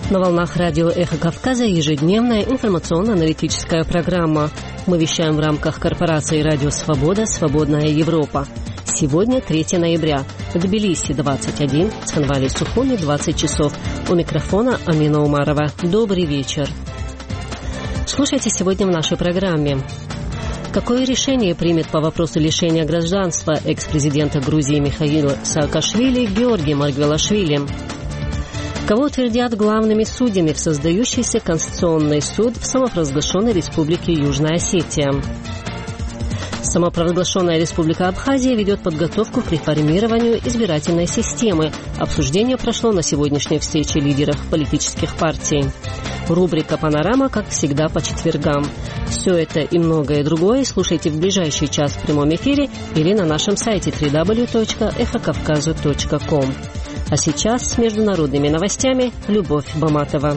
На волнах радио «Эхо Кавказа» ежедневная информационно-аналитическая программа. Мы вещаем в рамках корпорации «Радио Свобода. Свободная Европа». Сегодня 3 ноября. В Тбилиси 21, в Цхинвале Сухуми 20 часов. У микрофона Амина Умарова. Добрый вечер. Слушайте сегодня в нашей программе. Какое решение примет по вопросу лишения гражданства экс-президента Грузии Михаила Саакашвили Георгий Маргвелашвили? Кого утвердят главными судьями в создающийся Конституционный суд в самопровозглашенной Республике Южная Осетия? Самопровозглашенная Республика Абхазия ведет подготовку к реформированию избирательной системы. Обсуждение прошло на сегодняшней встрече лидеров политических партий. Рубрика «Панорама», как всегда, по четвергам. Все это и многое другое слушайте в ближайший час в прямом эфире или на нашем сайте www.эхокавказу.ком. А сейчас с международными новостями Любовь Баматова.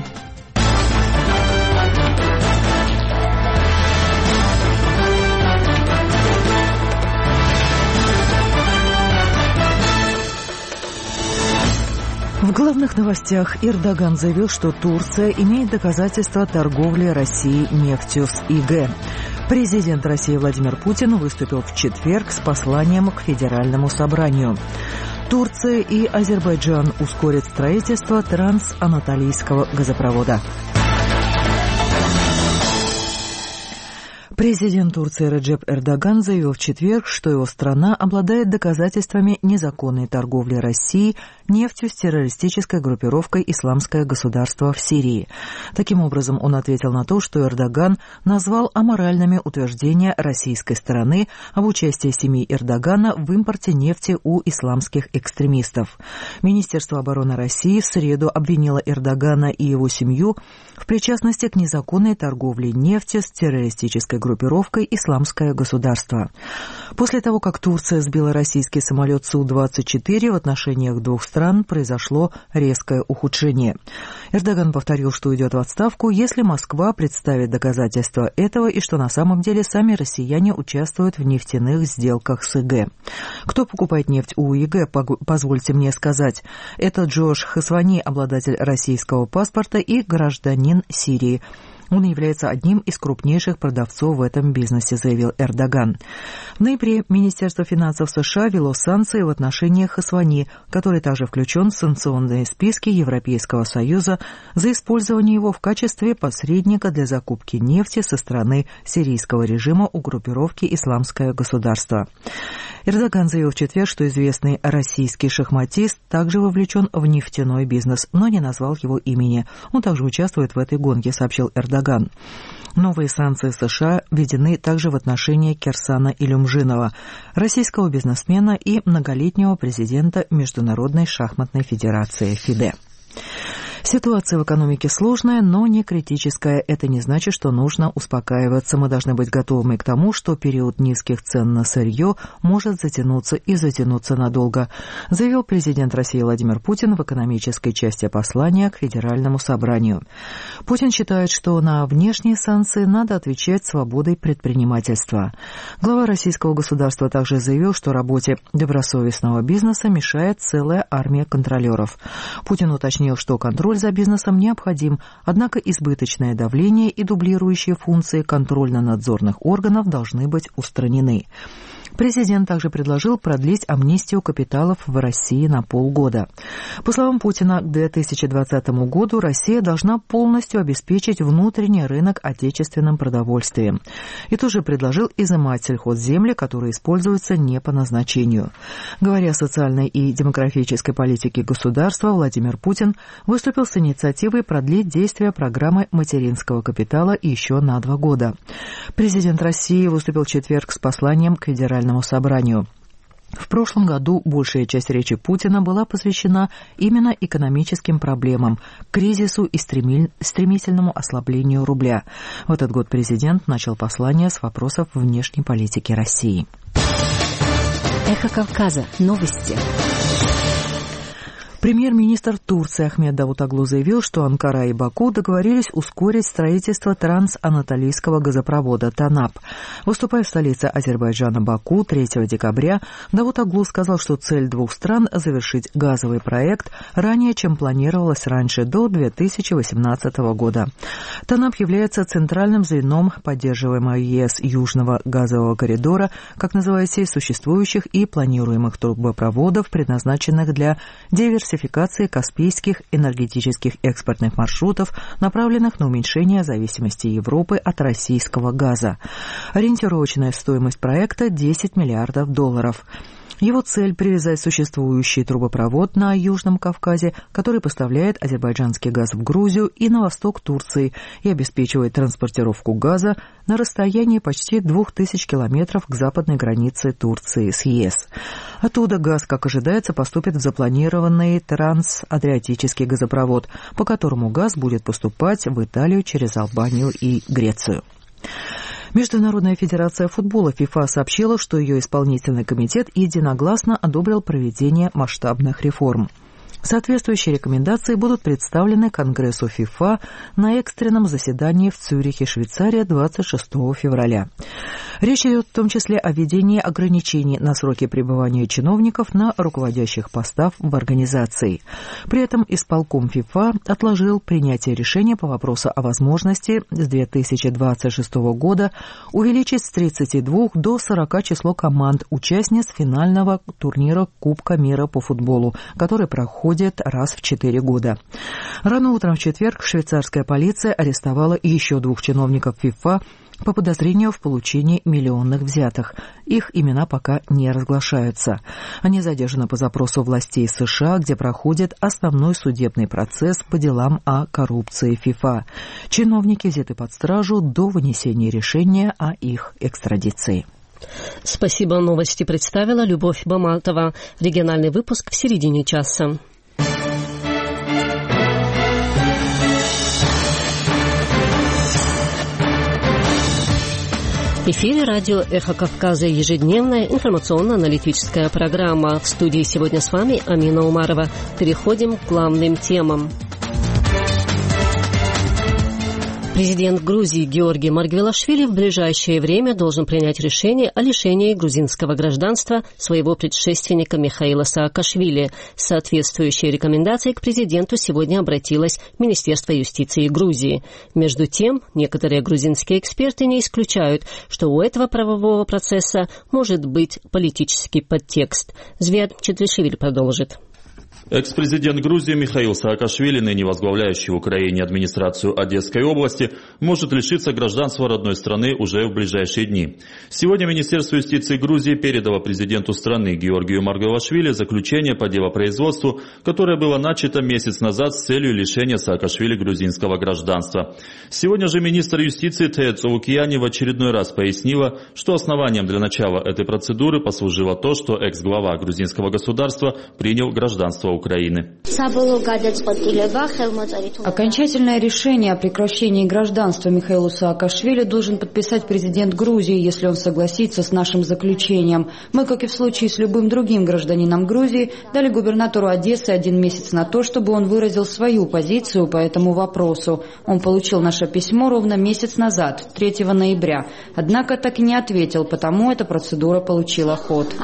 В главных новостях Эрдоган заявил, что Турция имеет доказательства торговли России нефтью с ИГ. Президент России Владимир Путин выступил в четверг с посланием к Федеральному собранию. Турция и Азербайджан ускорят строительство трансанатолийского газопровода. Президент Турции Реджеп Эрдоган заявил в четверг, что его страна обладает доказательствами незаконной торговли России нефтью с террористической группировкой «Исламское государство» в Сирии. Таким образом, он ответил на то, что Эрдоган назвал аморальными утверждения российской стороны об участии семьи Эрдогана в импорте нефти у исламских экстремистов. Министерство обороны России в среду обвинило Эрдогана и его семью в причастности к незаконной торговле нефтью с террористической группировкой «Исламское государство». После того, как Турция сбила российский самолет Су-24, в отношениях двух стран произошло резкое ухудшение. Эрдоган повторил, что уйдет в отставку, если Москва представит доказательства этого и что на самом деле сами россияне участвуют в нефтяных сделках с ИГ. Кто покупает нефть у ИГ, позвольте мне сказать. Это Джош Хасвани, обладатель российского паспорта и гражданин Сирии. Он является одним из крупнейших продавцов в этом бизнесе, заявил Эрдоган. В ноябре Министерство финансов США ввело санкции в отношении Хасвани, который также включен в санкционные списки Европейского Союза за использование его в качестве посредника для закупки нефти со стороны сирийского режима у группировки «Исламское государство». Эрдоган заявил в четверг, что известный российский шахматист также вовлечен в нефтяной бизнес, но не назвал его имени. Он также участвует в этой гонке, сообщил Эрдоган. Новые санкции США введены также в отношении Кирсана Илюмжинова, российского бизнесмена и многолетнего президента Международной шахматной федерации ФИДЕ. Ситуация в экономике сложная, но не критическая. Это не значит, что нужно успокаиваться. Мы должны быть готовыми к тому, что период низких цен на сырье может затянуться и затянуться надолго, заявил президент России Владимир Путин в экономической части послания к Федеральному собранию. Путин считает, что на внешние санкции надо отвечать свободой предпринимательства. Глава российского государства также заявил, что работе добросовестного бизнеса мешает целая армия контролеров. Путин уточнил, что контроль за бизнесом необходим, однако избыточное давление и дублирующие функции контрольно-надзорных органов должны быть устранены. Президент также предложил продлить амнистию капиталов в России на полгода. По словам Путина, к 2020 году Россия должна полностью обеспечить внутренний рынок отечественным продовольствием. И тоже предложил изымать сельхозземли, которые используются не по назначению. Говоря о социальной и демографической политике государства, Владимир Путин выступил с инициативой продлить действие программы материнского капитала еще на 2 года. Президент России выступил в четверг с посланием к Федеральному собранию. В прошлом году большая часть речи Путина была посвящена именно экономическим проблемам, кризису и стремительному ослаблению рубля. В этот год президент начал послание с вопросов внешней политики России. Эхо Кавказа. Новости. Премьер-министр Турции Ахмед Давутоглу заявил, что Анкара и Баку договорились ускорить строительство трансанатолийского газопровода ТАНАП. Выступая в столице Азербайджана Баку 3 декабря, Давутоглу сказал, что цель двух стран – завершить газовый проект ранее, чем планировалось раньше, до 2018 года. ТАНАП является центральным звеном поддерживаемого ЕС Южного газового коридора, как называют сеть существующих и планируемых трубопроводов, предназначенных для диверсификации каспийских энергетических экспортных маршрутов, направленных на уменьшение зависимости Европы от российского газа. Ориентировочная стоимость проекта – $10 миллиардов. Его цель – привязать существующий трубопровод на Южном Кавказе, который поставляет азербайджанский газ в Грузию и на восток Турции и обеспечивает транспортировку газа на расстоянии почти 2000 километров к западной границе Турции с ЕС. Оттуда газ, как ожидается, поступит в запланированный трансадриатический газопровод, по которому газ будет поступать в Италию через Албанию и Грецию. Международная федерация футбола ФИФА сообщила, что ее исполнительный комитет единогласно одобрил проведение масштабных реформ. Соответствующие рекомендации будут представлены Конгрессу ФИФА на экстренном заседании в Цюрихе, Швейцария, 26 февраля. Речь идет в том числе о введении ограничений на сроки пребывания чиновников на руководящих постах в организации. При этом исполком ФИФА отложил принятие решения по вопросу о возможности с 2026 года увеличить с 32 до 40 число команд участниц финального турнира Кубка мира по футболу, который проходит раз в 4 года. Рано утром в четверг швейцарская полиция арестовала еще 2 чиновников ФИФА по подозрению в получении миллионных взяток. Их имена пока не разглашаются. Они задержаны по запросу властей США, где проходит основной судебный процесс по делам о коррупции ФИФА. Чиновники взяты под стражу до вынесения решения о их экстрадиции. Спасибо. Новости представила Любовь Баматова. Региональный выпуск в середине часа. В эфире радио «Эхо Кавказа», ежедневная информационно-аналитическая программа. В студии сегодня с вами Амина Умарова. Переходим к главным темам. Президент Грузии Георгий Маргвелашвили в ближайшее время должен принять решение о лишении грузинского гражданства своего предшественника Михаила Саакашвили. С соответствующей рекомендацией к президенту сегодня обратилось Министерство юстиции Грузии. Между тем, некоторые грузинские эксперты не исключают, что у этого правового процесса может быть политический подтекст. Звят Четвишвили продолжит. Экс-президент Грузии Михаил Саакашвили, ныне возглавляющий в Украине администрацию Одесской области, может лишиться гражданства родной страны уже в ближайшие дни. Сегодня Министерство юстиции Грузии передало президенту страны Георгию Маргвелашвили заключение по делопроизводству, которое было начато месяц назад с целью лишения Саакашвили грузинского гражданства. Сегодня же министр юстиции Тея Цовукияни в очередной раз пояснила, что основанием для начала этой процедуры послужило то, что экс-глава грузинского государства принял гражданство Украины. Окончательное решение о прекращении гражданства Михаилу Саакашвили должен подписать президент Грузии, если он согласится с нашим заключением. Мы, как и в случае с любым другим гражданином Грузии, дали губернатору Одессы 1 месяц на то, чтобы он выразил свою позицию по этому вопросу. Он получил наше письмо ровно месяц назад, 3 ноября. Однако так и не ответил, потому эта процедура получила ход.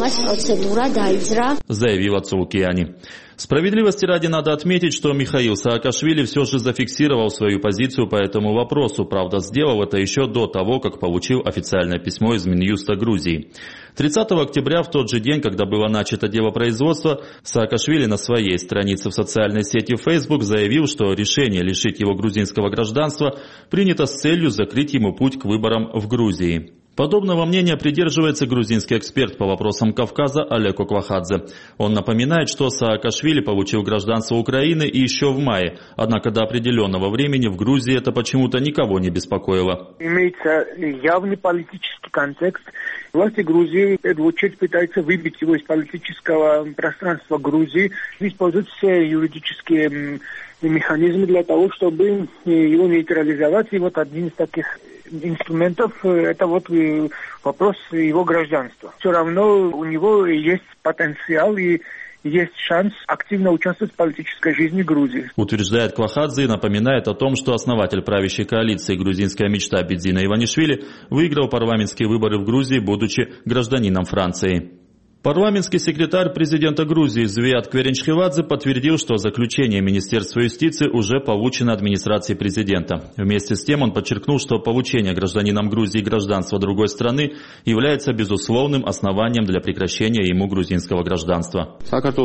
Заявила Цовукияни. Справедливости ради надо отметить, что Михаил Саакашвили все же зафиксировал свою позицию по этому вопросу, правда, сделал это еще до того, как получил официальное письмо из Минюста Грузии. 30 октября, в тот же день, когда было начато делопроизводство, Саакашвили на своей странице в социальной сети Facebook заявил, что решение лишить его грузинского гражданства принято с целью закрыть ему путь к выборам в Грузии. Подобного мнения придерживается грузинский эксперт по вопросам Кавказа Олег Оквахадзе. Он напоминает, что Саакашвили получил гражданство Украины еще в мае, однако до определенного времени в Грузии это почему-то никого не беспокоило. Имеется явный политический контекст. Власти Грузии, в первую очередь, пытаются выбить его из политического пространства Грузии, используют все юридические механизмы для того, чтобы его нейтрализовать. И вот один из таких инструментов – это вот вопрос его гражданства. Все равно у него есть потенциал, и есть шанс активно участвовать в политической жизни Грузии. Утверждает Квахадзе и напоминает о том, что основатель правящей коалиции «Грузинская мечта» Бедзина Иванишвили выиграл парламентские выборы в Грузии, будучи гражданином Франции. Парламентский секретарь президента Грузии Звиат Кверенчхивадзе подтвердил, что заключение Министерства юстиции уже получено администрацией президента. Вместе с тем он подчеркнул, что получение гражданином Грузии гражданства другой страны является безусловным основанием для прекращения ему грузинского гражданства.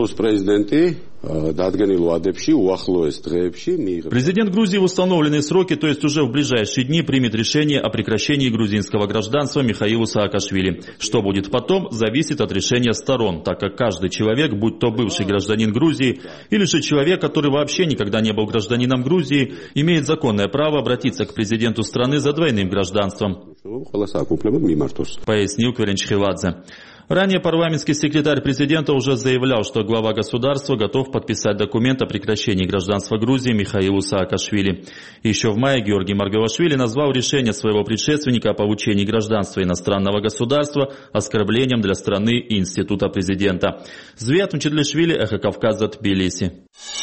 Президент Грузии в установленные сроки, то есть уже в ближайшие дни, примет решение о прекращении грузинского гражданства Михаилу Саакашвили. Что будет потом, зависит от решения сторон, так как каждый человек, будь то бывший гражданин Грузии или же человек, который вообще никогда не был гражданином Грузии, имеет законное право обратиться к президенту страны за двойным гражданством, пояснил Кверенчхивадзе. Ранее парламентский секретарь президента уже заявлял, что глава государства готов подписать документ о прекращении гражданства Грузии Михаилу Саакашвили. Еще в мае Георгий Маргавашвили назвал решение своего предшественника о получении гражданства иностранного государства оскорблением для страны и института президента. Звиат Мчедлишвили, Эхо Кавказа, Тбилиси.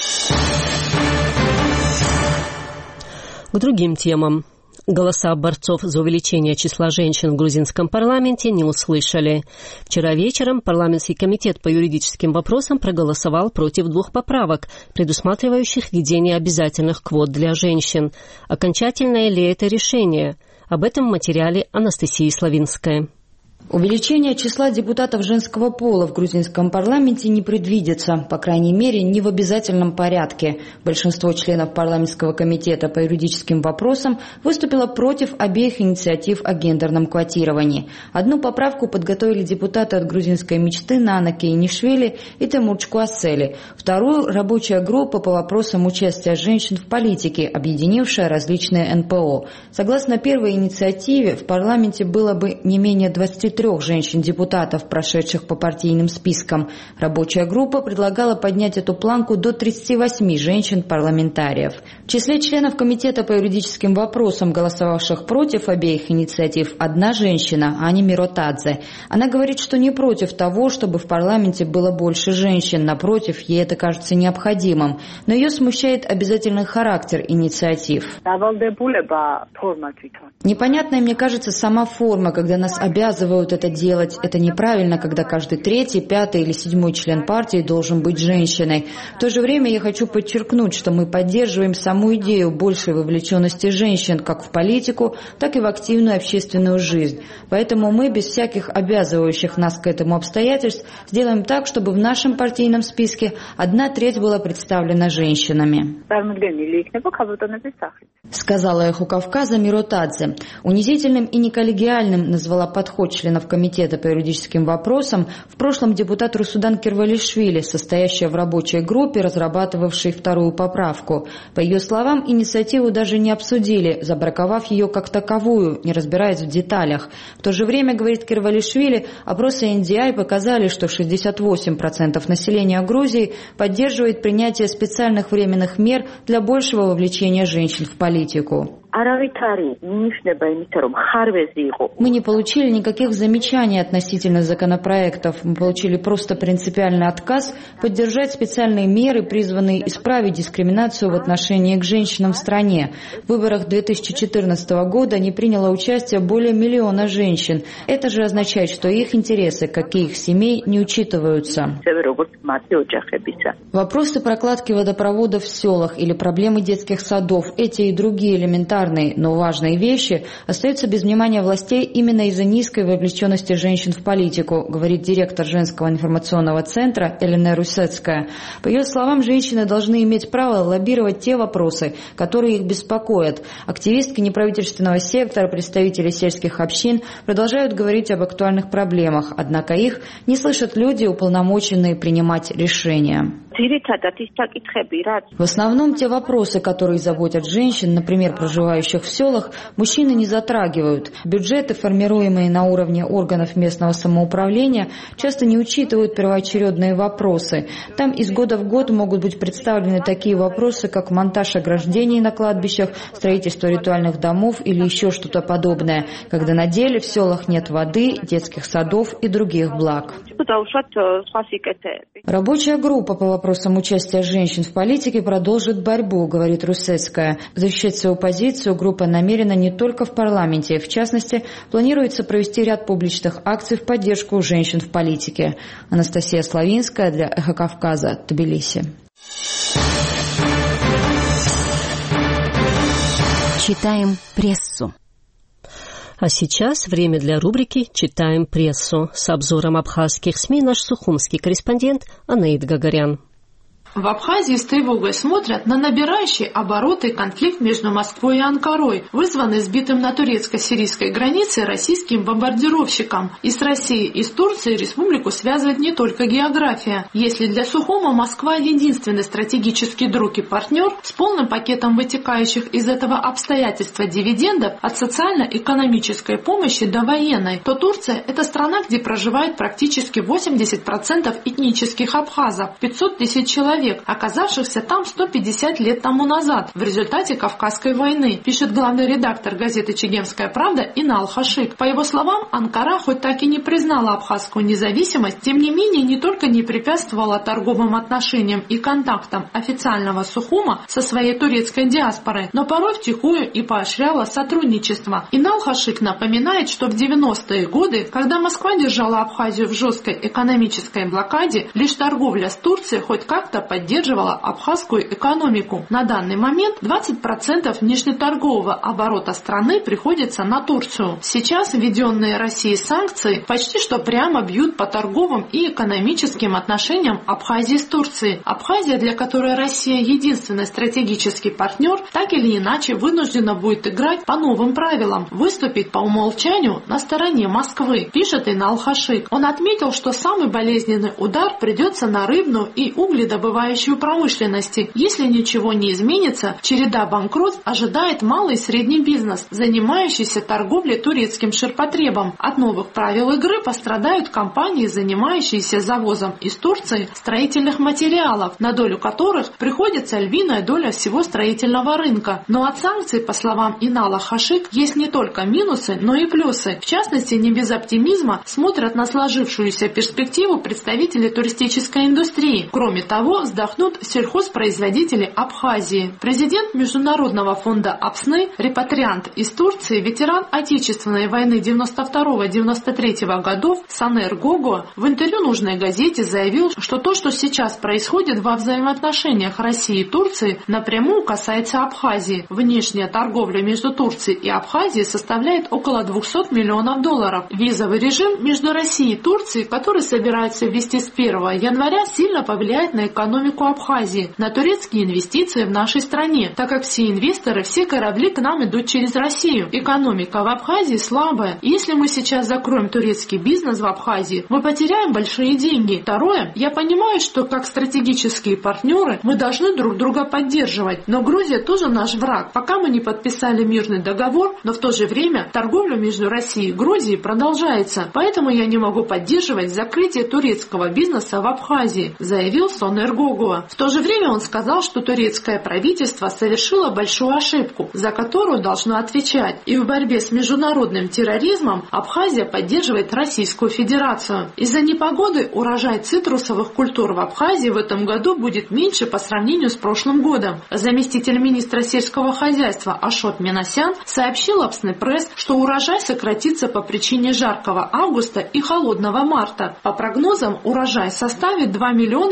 К другим темам. Голоса борцов за увеличение числа женщин в грузинском парламенте не услышали. Вчера вечером парламентский комитет по юридическим вопросам проголосовал против 2 поправок, предусматривающих введение обязательных квот для женщин. Окончательное ли это решение? Об этом в материале Анастасии Славинской. Увеличение числа депутатов женского пола в грузинском парламенте не предвидится, по крайней мере, не в обязательном порядке. Большинство членов парламентского комитета по юридическим вопросам выступило против обеих инициатив о гендерном квотировании. Одну поправку подготовили депутаты от грузинской мечты Нана Кейнишвили и Темур Чкуасели. Вторую – рабочая группа по вопросам участия женщин в политике, объединившая различные НПО. Согласно первой инициативе, в парламенте было бы не менее 23 женщин-депутатов, прошедших по партийным спискам. Рабочая группа предлагала поднять эту планку до 38 женщин-парламентариев. В числе членов комитета по юридическим вопросам, голосовавших против обеих инициатив, одна женщина, Ани Миротадзе. Она говорит, что не против того, чтобы в парламенте было больше женщин, напротив, ей это кажется необходимым. Но ее смущает обязательный характер инициатив. Непонятной, мне кажется, сама форма, когда нас обязывают это делать. Это неправильно, когда каждый 3-й, 5-й или 7-й член партии должен быть женщиной. В то же время я хочу подчеркнуть, что мы поддерживаем саму идею большей вовлеченности женщин как в политику, так и в активную общественную жизнь. Поэтому мы без всяких обязывающих нас к этому обстоятельств сделаем так, чтобы в нашем партийном списке 1/3 была представлена женщинами. Сказала Эхо Кавказа Миротадзе. Унизительным и неколлегиальным назвала подход членов комитета по юридическим вопросам в прошлом депутат Русудан Кирвалишвили, состоящая в рабочей группе, разрабатывавшей вторую поправку. По ее словам, инициативу даже не обсудили, забраковав ее как таковую, не разбираясь в деталях. В то же время, говорит Кирвалишвили, опросы NDI показали, что 68% населения Грузии поддерживает принятие специальных временных мер для большего вовлечения женщин в политику. Мы не получили никаких замечаний относительно законопроектов. Мы получили просто принципиальный отказ поддержать специальные меры, призванные исправить дискриминацию в отношении к женщинам в стране. В выборах 2014 года не приняло участие более 1 миллиона женщин. Это же означает, что их интересы, как и их семей, не учитываются. Вопросы прокладки водопроводов в селах или проблемы детских садов, эти и другие элементарные, но важные вещи остаются без внимания властей именно из-за низкой вовлеченности женщин в политику, говорит директор женского информационного центра Елена Русецкая. По ее словам, женщины должны иметь право лоббировать те вопросы, которые их беспокоят. Активистки неправительственного сектора, представители сельских общин продолжают говорить об актуальных проблемах, однако их не слышат люди, уполномоченные принимать решения. В основном те вопросы, которые заботят женщин, например, проживающих в селах, мужчины не затрагивают. Бюджеты, формируемые на уровне органов местного самоуправления, часто не учитывают первоочередные вопросы. Там из года в год могут быть представлены такие вопросы, как монтаж ограждений на кладбищах, строительство ритуальных домов или еще что-то подобное, когда на деле в селах нет воды, детских садов и других благ. Рабочая группа по вопросам участия женщин в политике продолжит борьбу, говорит Русецкая. Защищать свою позицию группа намерена не только в парламенте. В частности, планируется провести ряд публичных акций в поддержку женщин в политике. Анастасия Славинская для «Эхо Кавказа», Тбилиси. Читаем прессу. А сейчас время для рубрики «Читаем прессу». С обзором абхазских СМИ наш сухумский корреспондент Анаид Гагарян. В Абхазии с тревогой смотрят на набирающий обороты конфликт между Москвой и Анкарой, вызванный сбитым на турецко-сирийской границе российским бомбардировщиком. И с Россией, и с Турцией республику связывает не только география. Если для Сухума Москва единственный стратегический друг и партнер с полным пакетом вытекающих из этого обстоятельства дивидендов от социально-экономической помощи до военной, то Турция – это страна, где проживает практически 80% этнических абхазов, 500 тысяч человек, оказавшихся там 150 лет тому назад в результате Кавказской войны, пишет главный редактор газеты «Чегемская правда» Инал Хашик. По его словам, Анкара хоть так и не признала абхазскую независимость, тем не менее не только не препятствовала торговым отношениям и контактам официального Сухума со своей турецкой диаспорой, но порой втихую и поощряла сотрудничество. Инал Хашик напоминает, что в 90-е годы, когда Москва держала Абхазию в жесткой экономической блокаде, лишь торговля с Турцией хоть как-то поддерживала абхазскую экономику. На данный момент 20% внешнеторгового оборота страны приходится на Турцию. Сейчас введенные Россией санкции почти что прямо бьют по торговым и экономическим отношениям Абхазии с Турцией. Абхазия, для которой Россия единственный стратегический партнер, так или иначе вынуждена будет играть по новым правилам, выступить по умолчанию на стороне Москвы, пишет Инал Хашик. Он отметил, что самый болезненный удар придется на рыбную и угледобывающую промышленности. Если ничего не изменится, череда банкротств ожидает малый и средний бизнес, занимающийся торговлей турецким ширпотребом. От новых правил игры пострадают компании, занимающиеся завозом из Турции строительных материалов, на долю которых приходится львиная доля всего строительного рынка. Но от санкций, по словам Инала Хашик, есть не только минусы, но и плюсы. В частности, не без оптимизма смотрят на сложившуюся перспективу представители туристической индустрии. Кроме того, вздохнут сельхозпроизводители Абхазии. Президент Международного фонда АПСНы, репатриант из Турции, ветеран Отечественной войны 92-93 годов Санер Гого в интервью нужной газете заявил, что то, что сейчас происходит во взаимоотношениях России и Турции, напрямую касается Абхазии. Внешняя торговля между Турцией и Абхазией составляет около $200 миллионов. Визовый режим между Россией и Турцией, который собирается ввести с 1 января, сильно повлияет на экономику Абхазии, на турецкие инвестиции в нашей стране, так как все инвесторы, все корабли к нам идут через Россию. Экономика в Абхазии слабая, и если мы сейчас закроем турецкий бизнес в Абхазии, мы потеряем большие деньги. Второе, я понимаю, что как стратегические партнеры мы должны друг друга поддерживать, но Грузия тоже наш враг. Пока мы не подписали мирный договор, но в то же время торговля между Россией и Грузией продолжается, поэтому я не могу поддерживать закрытие турецкого бизнеса в Абхазии, заявил Сонер Гого. В то же время он сказал, что турецкое правительство совершило большую ошибку, за которую должно отвечать, и в борьбе с международным терроризмом Абхазия поддерживает Российскую Федерацию. Из-за непогоды урожай цитрусовых культур в Абхазии в этом году будет меньше по сравнению с прошлым годом. Заместитель министра сельского хозяйства Ашот Минасян сообщил Апсны пресс, что урожай сократится по причине жаркого августа и холодного марта. По прогнозам, урожай составит 2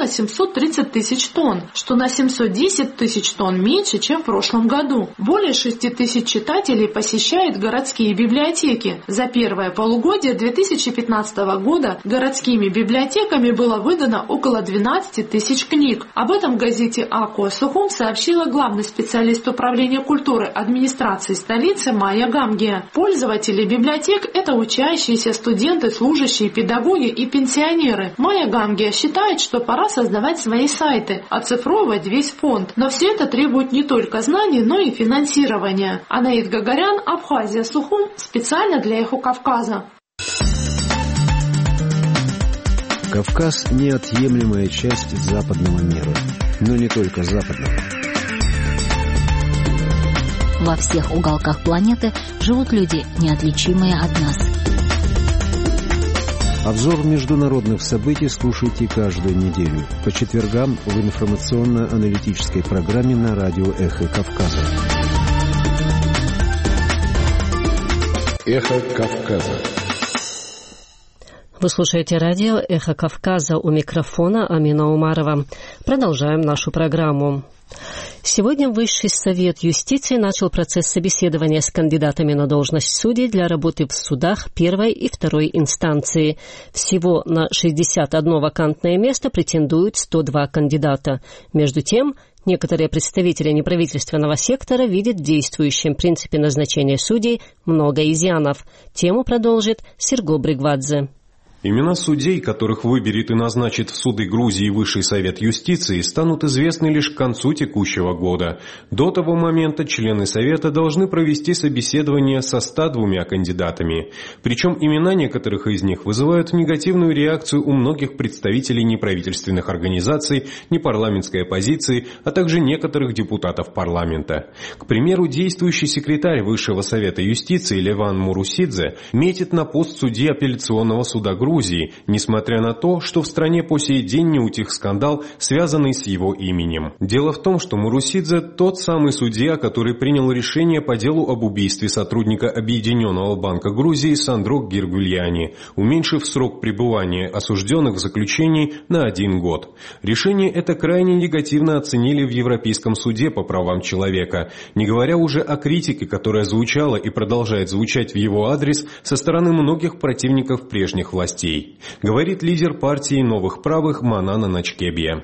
730 000 тонн, что на 710 000 тонн меньше, чем в прошлом году. Более 6 тысяч читателей посещают городские библиотеки. За первое полугодие 2015 года городскими библиотеками было выдано около 12 тысяч книг. Об этом в газете «Акуа Сухум» сообщила главный специалист управления культуры администрации столицы Майя Гамгия. Пользователи библиотек – это учащиеся, студенты, служащие, педагоги и пенсионеры. Майя Гамгия считает, что пора создавать свои сайты, оцифровывать весь фонд. Но все это требует не только знаний, но и финансирования. Анаид Гагарян, Абхазия, Сухум, специально для «Эхо Кавказа». Кавказ – неотъемлемая часть западного мира, но не только западного. Во всех уголках планеты живут люди, неотличимые от нас. Обзор международных событий слушайте каждую неделю по четвергам в информационно-аналитической программе на радио «Эхо Кавказа». «Эхо Кавказа». Вы слушаете радио «Эхо Кавказа», у микрофона Амина Умарова. Продолжаем нашу программу. Сегодня Высший совет юстиции начал процесс собеседования с кандидатами на должность судей для работы в судах первой и второй инстанции. Всего на 61 вакантное место претендуют 102 кандидата. Между тем, некоторые представители неправительственного сектора видят в действующем принципе назначения судей много изъянов. Тему продолжит Серго Бригвадзе. Имена судей, которых выберет и назначит в суды Грузии Высший совет юстиции, станут известны лишь к концу текущего года. До того момента члены совета должны провести собеседование со 102 кандидатами. Причем имена некоторых из них вызывают негативную реакцию у многих представителей неправительственных организаций, непарламентской оппозиции, а также некоторых депутатов парламента. К примеру, действующий секретарь Высшего совета юстиции Леван Мурусидзе метит на пост судьи апелляционного суда Грузии, несмотря на то, что в стране по сей день не утих скандал, связанный с его именем. Дело в том, что Мурусидзе тот самый судья, который принял решение по делу об убийстве сотрудника Объединенного банка Грузии Сандро Гиргульяни, уменьшив срок пребывания осужденных в заключении на 1 год. Решение это крайне негативно оценили в Европейском суде по правам человека, не говоря уже о критике, которая звучала и продолжает звучать в его адрес со стороны многих противников прежних властей. Говорит лидер партии новых правых Манана Начкебия.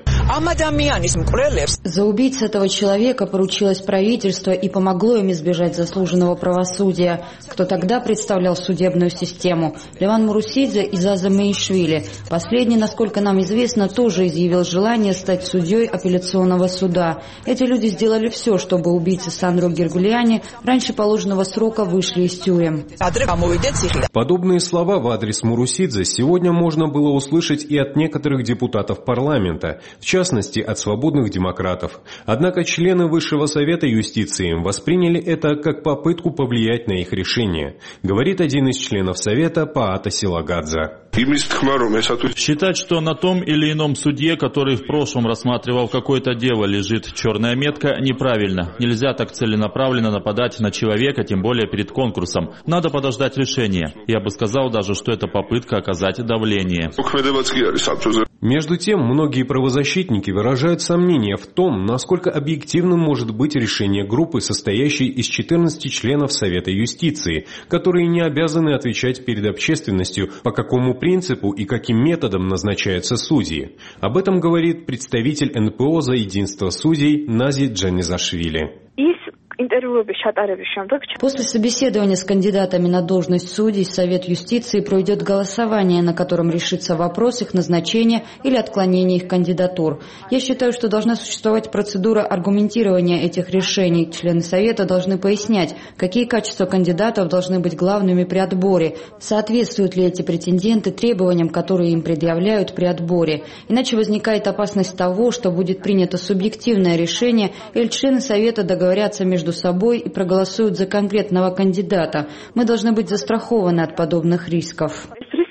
За убийц этого человека поручилось правительство и помогло им избежать заслуженного правосудия. Кто тогда представлял судебную систему? Леван Мурусидзе и Заза Меишвили. Последний, насколько нам известно, тоже изъявил желание стать судьей апелляционного суда. Эти люди сделали все, чтобы убийцы Сандро Гиргульяни раньше положенного срока вышли из тюрем. Подобные слова в адрес Мурусидзе сегодня можно было услышать и от некоторых депутатов парламента, в частности от свободных демократов. Однако члены Высшего совета юстиции восприняли это как попытку повлиять на их решение, говорит один из членов совета Паата Силагадзе. Считать, что на том или ином судье, который в прошлом рассматривал какое-то дело, лежит черная метка, неправильно. Нельзя так целенаправленно нападать на человека, тем более перед конкурсом. Надо подождать решения. Я бы сказал даже, что это попытка оказать давление. Между тем, многие правозащитники выражают сомнения в том, насколько объективным может быть решение группы, состоящей из 14 членов Совета юстиции, которые не обязаны отвечать перед общественностью, по какому принципу и каким методом назначаются судьи. Об этом говорит представитель НПО «За единство судей» Нази Джанизашвили. После собеседования с кандидатами на должность судей Совет юстиции проведет голосование, на котором решится вопрос их назначения или отклонения их кандидатур. Я считаю, что должна существовать процедура аргументирования этих решений. Члены Совета должны пояснять, какие качества кандидатов должны быть главными при отборе, соответствуют ли эти претенденты требованиям, которые им предъявляют при отборе. Иначе возникает опасность того, что будет принято субъективное решение, или члены Совета договорятся между собой и проголосуют за конкретного кандидата. Мы должны быть застрахованы от подобных рисков.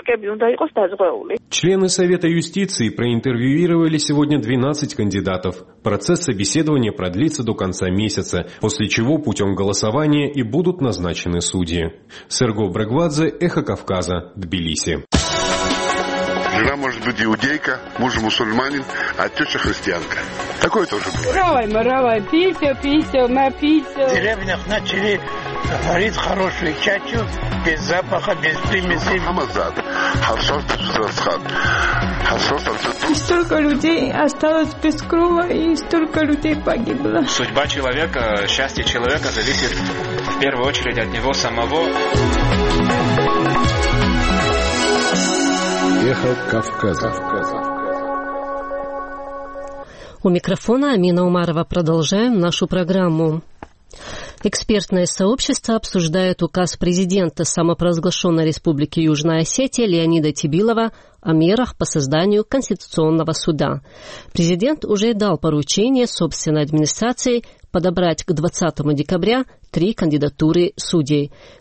Члены Совета юстиции проинтервьюировали сегодня 12 кандидатов. Процесс собеседования продлится до конца месяца, после чего путем голосования и будут назначены судьи. Серго Брагвадзе, Эхо Кавказа, Тбилиси. Жена может быть иудейка, муж мусульманин, а теща христианка. Такое тоже бывает. Равай, писел, написел. В деревнях начали варить хорошую чачу, без запаха, без примесей. И столько людей осталось без крова, и столько людей погибло. Судьба человека, счастье человека зависит в первую очередь от него самого. Эхо Кавказа. У микрофона Амина Умарова. Продолжаем нашу программу. Экспертное сообщество обсуждает указ президента самопровозглашенной Республики Южная Осетия Леонида Тибилова о мерах по созданию Конституционного суда. Президент уже дал поручение собственной администрации подобрать к 20 декабря 3 кандидатуры судей.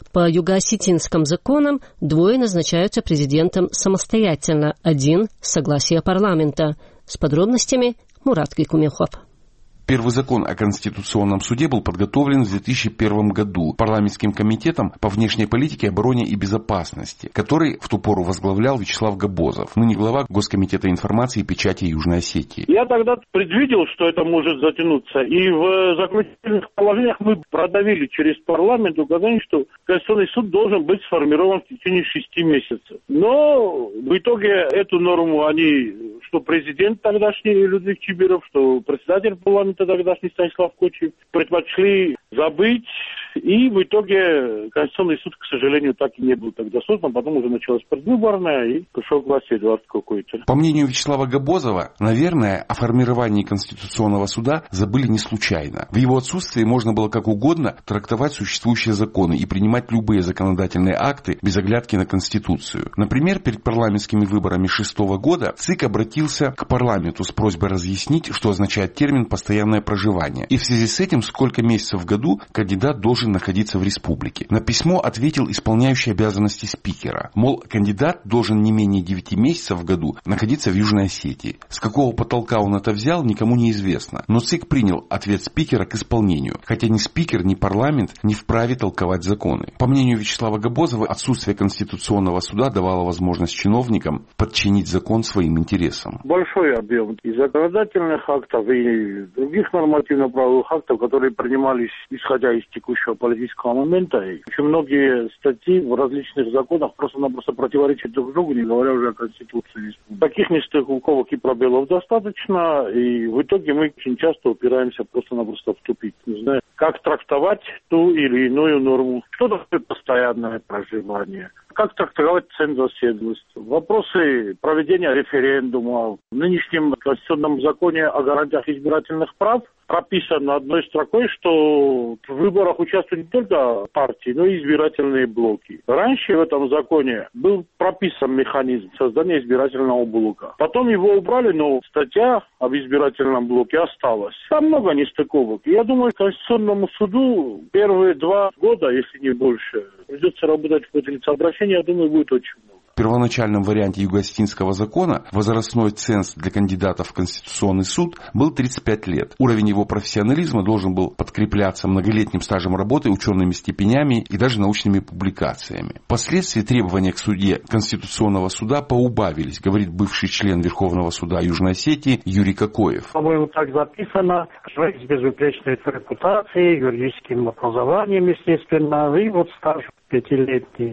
По юго-осетинским законам 2 назначаются президентом самостоятельно, 1 – с согласия парламента. С подробностями Мурат Кикумехов. Первый закон о Конституционном суде был подготовлен в 2001 году парламентским комитетом по внешней политике, обороне и безопасности, который в ту пору возглавлял Вячеслав Габозов, ныне глава Госкомитета информации и печати Южной Осетии. Я тогда предвидел, что это может затянуться, и в заключительных положениях мы продавили через парламент указание, что Конституционный суд должен быть сформирован в течение 6 месяцев. Но в итоге эту норму они, что президент тогдашний Людвиг Чибиров, что председатель парламента тогдашний Станислав Кочев, предпочли забыть, и в итоге Конституционный суд, к сожалению, так и не был тогда создан, потом уже началась предвыборная, и пришел к власти Эдуард Кокойто. По мнению Вячеслава Габозова, наверное, о формировании Конституционного суда забыли не случайно. В его отсутствии можно было как угодно трактовать существующие законы и принимать любые законодательные акты без оглядки на Конституцию. Например, перед парламентскими выборами 2006 года ЦИК обратился к парламенту с просьбой разъяснить, что означает термин «постоянное проживание», и в связи с этим сколько месяцев в году кандидат должен находиться в республике. На письмо ответил исполняющий обязанности спикера. Мол, кандидат должен не менее 9 месяцев в году находиться в Южной Осетии. С какого потолка он это взял, никому не известно. Но ЦИК принял ответ спикера к исполнению. Хотя ни спикер, ни парламент не вправе толковать законы. По мнению Вячеслава Габозова, отсутствие Конституционного суда давало возможность чиновникам подчинить закон своим интересам. Большой объем и законодательных актов, и других нормативно-правовых актов, которые принимались исходя из текущего политического момента. И очень многие статьи в различных законах просто-напросто противоречат друг другу, не говоря уже о Конституции. Таких нестыковок и пробелов достаточно, и в итоге мы очень часто упираемся просто-напросто в тупик. Не знаю, как трактовать ту или иную норму. Что такое постоянное проживание? Как трактовать цензоседлость? Вопросы проведения референдума. В нынешнем Конституционном законе о гарантиях избирательных прав прописано одной строкой, что в выборах участвуют не только партии, но и избирательные блоки. Раньше в этом законе был прописан механизм создания избирательного блока. Потом его убрали, но статья об избирательном блоке осталась. Там много нестыковок. Я думаю, Конституционному суду первые 2 года, если не больше, придется работать в ходе лицеобращения, я думаю, будет очень много. В первоначальном варианте Юго-Осетинского закона возрастной ценз для кандидатов в Конституционный суд был 35 лет. Уровень его профессионализма должен был подкрепляться многолетним стажем работы, учеными степенями и даже научными публикациями. Впоследствии требования к судье Конституционного суда поубавились, говорит бывший член Верховного суда Южной Осетии Юрий Кокоев. По-моему, так записано. Человек с безупречной репутацией, юридическим образованием, естественно, и вот стаж 5-летний.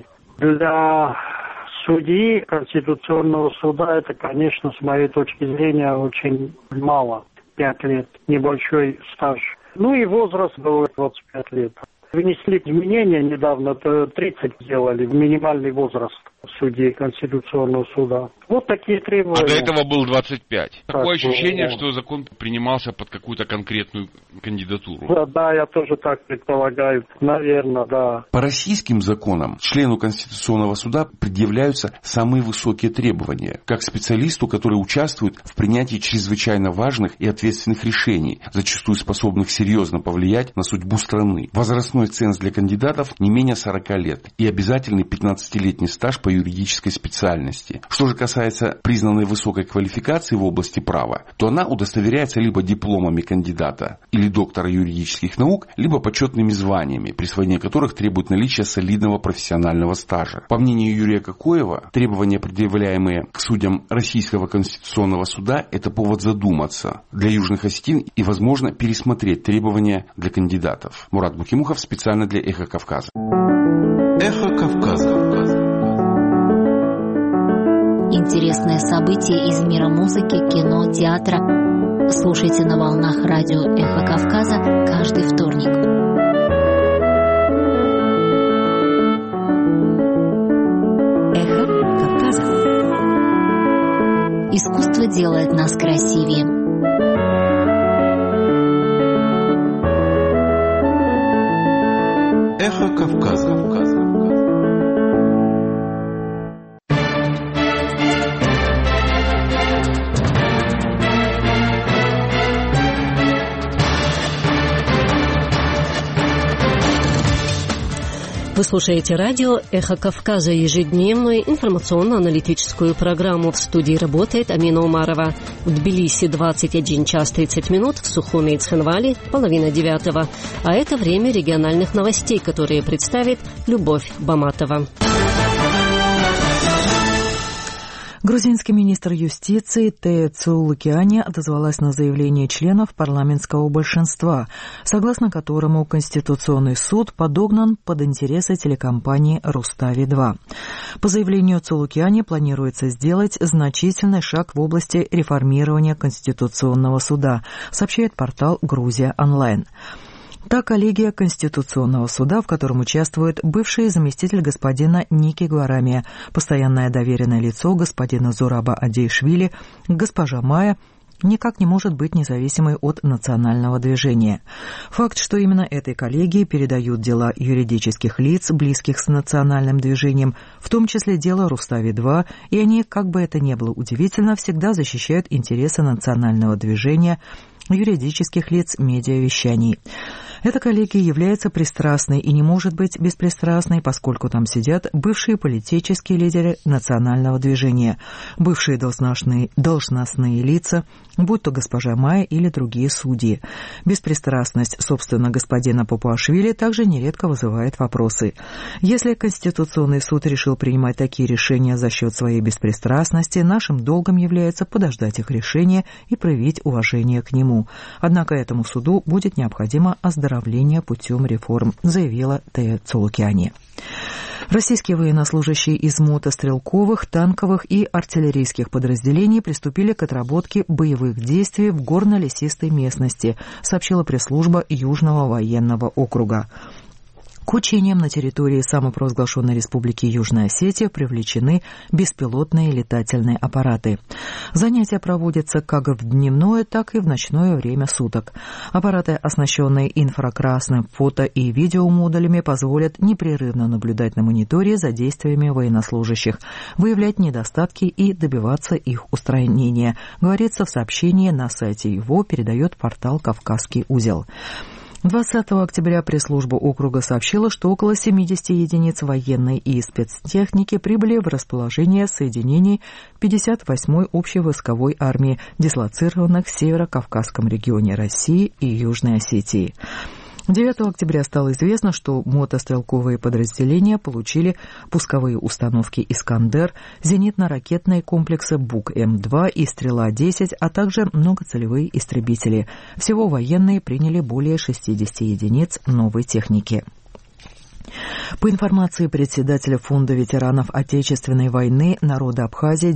Для судьи Конституционного суда это, конечно, с моей точки зрения, очень мало. 5 лет, небольшой стаж. Ну и возраст был 25 лет. Внесли изменения недавно, 30 сделали в минимальный возраст судей Конституционного суда. Вот такие требования. А до этого был 25. Такое ощущение, что закон принимался под какую-то конкретную кандидатуру. Да, я тоже так предполагаю. Наверное, да. По российским законам члену Конституционного суда предъявляются самые высокие требования, как специалисту, который участвует в принятии чрезвычайно важных и ответственных решений, зачастую способных серьезно повлиять на судьбу страны. Возрастной ценз для кандидатов не менее 40 лет и обязательный 15-летний стаж по юридической специальности. Что же касается признанной высокой квалификации в области права, то она удостоверяется либо дипломами кандидата или доктора юридических наук, либо почетными званиями, присвоение которых требует наличия солидного профессионального стажа. По мнению Юрия Кокоева, требования, предъявляемые к судьям Российского Конституционного суда, это повод задуматься для южных осетин и, возможно, пересмотреть требования для кандидатов. Мурат Букимухов специально для «Эхо Кавказа». «Эхо Кавказа». Интересные события из мира музыки, кино, театра. Слушайте на волнах радио «Эхо Кавказа» каждый вторник. «Эхо Кавказа». Искусство делает нас красивее. «Эхо Кавказа». Вы слушаете радио «Эхо Кавказа», ежедневную информационно-аналитическую программу. В студии работает Амина Умарова. В Тбилиси 21 час 30 минут, в Сухуми и Цхинвали 8:30. А это время региональных новостей, которые представит Любовь Баматова. Грузинский министр юстиции Тея Цулукиани отозвалась на заявление членов парламентского большинства, согласно которому Конституционный суд подогнан под интересы телекомпании «Рустави-2». По заявлению Цулукиани планируется сделать значительный шаг в области реформирования Конституционного суда, сообщает портал «Грузия онлайн». Та коллегия Конституционного суда, в котором участвует бывший заместитель господина Ники Гварамия, постоянное доверенное лицо господина Зураба Адейшвили, госпожа Майя, никак не может быть независимой от национального движения. Факт, что именно этой коллегии передают дела юридических лиц, близких с национальным движением, в том числе дело Рустави-2, и они, как бы это ни было удивительно, всегда защищают интересы национального движения, юридических лиц, медиавещаний. Эта коллегия является пристрастной и не может быть беспристрастной, поскольку там сидят бывшие политические лидеры национального движения, бывшие должностные лица, будь то госпожа Майя или другие судьи. Беспристрастность, собственно, господина Папуашвили также нередко вызывает вопросы. Если Конституционный суд решил принимать такие решения за счет своей беспристрастности, нашим долгом является подождать их решения и проявить уважение к нему. Однако этому суду будет необходимо оздоровление путем реформ, заявила Тея Цулукиани. Российские военнослужащие из мотострелковых, танковых и артиллерийских подразделений приступили к отработке боевых действий в горно-лесистой местности, сообщила пресс-служба Южного военного округа. К учениям на территории самопровозглашенной республики Южная Осетия привлечены беспилотные летательные аппараты. Занятия проводятся как в дневное, так и в ночное время суток. Аппараты, оснащенные инфракрасным фото- и видеомодулями, позволят непрерывно наблюдать на мониторе за действиями военнослужащих, выявлять недостатки и добиваться их устранения, говорится в сообщении на сайте его, передает портал «Кавказский узел». 20 октября пресс-служба округа сообщила, что около 70 единиц военной и спецтехники прибыли в расположение соединений 58-й общевойсковой армии, дислоцированных в Северо-Кавказском регионе России и Южной Осетии. 9 октября стало известно, что мотострелковые подразделения получили пусковые установки «Искандер», зенитно-ракетные комплексы «Бук-М2» и «Стрела-10», а также многоцелевые истребители. Всего военные приняли более 60 единиц новой техники. По информации председателя Фонда ветеранов Отечественной войны народа Абхазии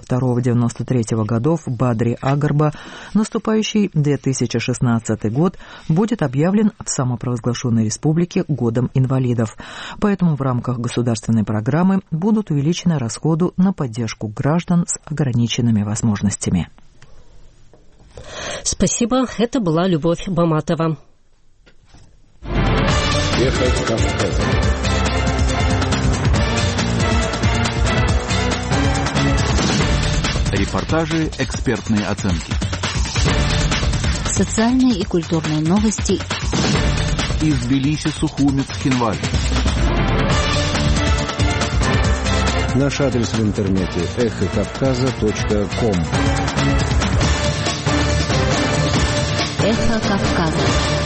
92-93 годов Бадри Агарба, наступающий 2016 год будет объявлен в самопровозглашенной республике Годом инвалидов. Поэтому в рамках государственной программы будут увеличены расходы на поддержку граждан с ограниченными возможностями. Спасибо. Это была Любовь Баматова. Эхо Кавказа. Репортажи, экспертные оценки. Социальные и культурные новости. Из Тбилиси, Сухуми, Цхинвали. Наш адрес в интернете эхокавказа.ком. Эхо Кавказа.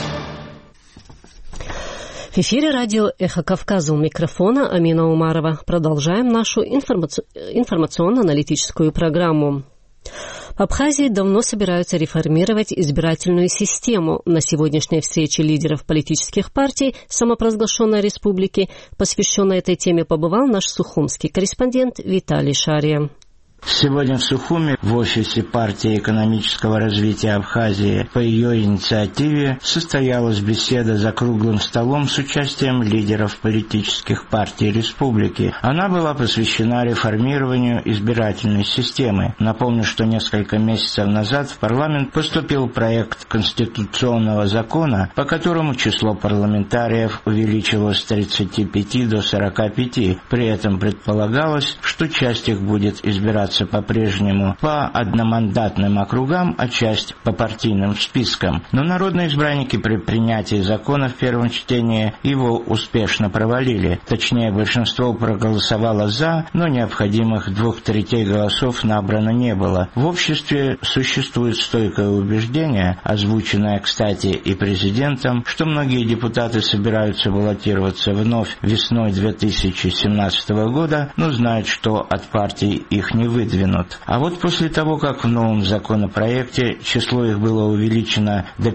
В эфире радио «Эхо Кавказа», у микрофона Амина Умарова. Продолжаем нашу информационно-аналитическую программу. В Абхазии давно собираются реформировать избирательную систему. На сегодняшней встрече лидеров политических партий самопровозглашенной республики, посвященной этой теме, побывал наш сухумский корреспондент Виталий Шария. Сегодня в Сухуми в офисе партии экономического развития Абхазии по ее инициативе состоялась беседа за круглым столом с участием лидеров политических партий республики. Она была посвящена реформированию избирательной системы. Напомню, что несколько месяцев назад в парламент поступил проект конституционного закона, по которому число парламентариев увеличилось с 35 до 45. При этом предполагалось, что часть их будет избираться избираться по-прежнему по одномандатным округам, а часть по партийным спискам. Но народные избранники при принятии закона в первом чтении его успешно провалили. Точнее, большинство проголосовало «за», но необходимых 2/3 голосов набрано не было. В обществе существует стойкое убеждение, озвученное, кстати, и президентом, что многие депутаты собираются баллотироваться вновь весной 2017 года, но знают, что от партий их не выдвинут. А вот после того, как в новом законопроекте число их было увеличено до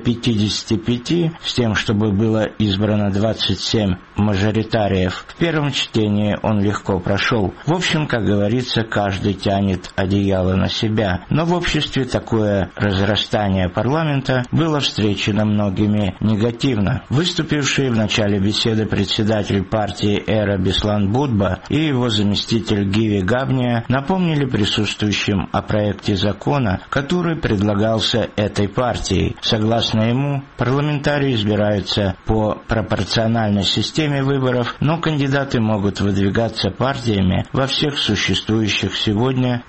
55, с тем, чтобы было избрано 27 мажоритариев, в первом чтении он легко прошел. В общем, как говорится, каждый тянет одеяло на себя. Но в обществе такое разрастание парламента было встречено многими негативно. Выступивший в начале беседы председатель партии «Эра» Беслан Будба и его заместитель Гиви Габния напомнили присутствующим о проекте закона, который предлагался этой партией. Согласно ему, парламентарии избираются по пропорциональной системе выборов, но кандидаты могут выдвигаться партиями во всех существующих сегодня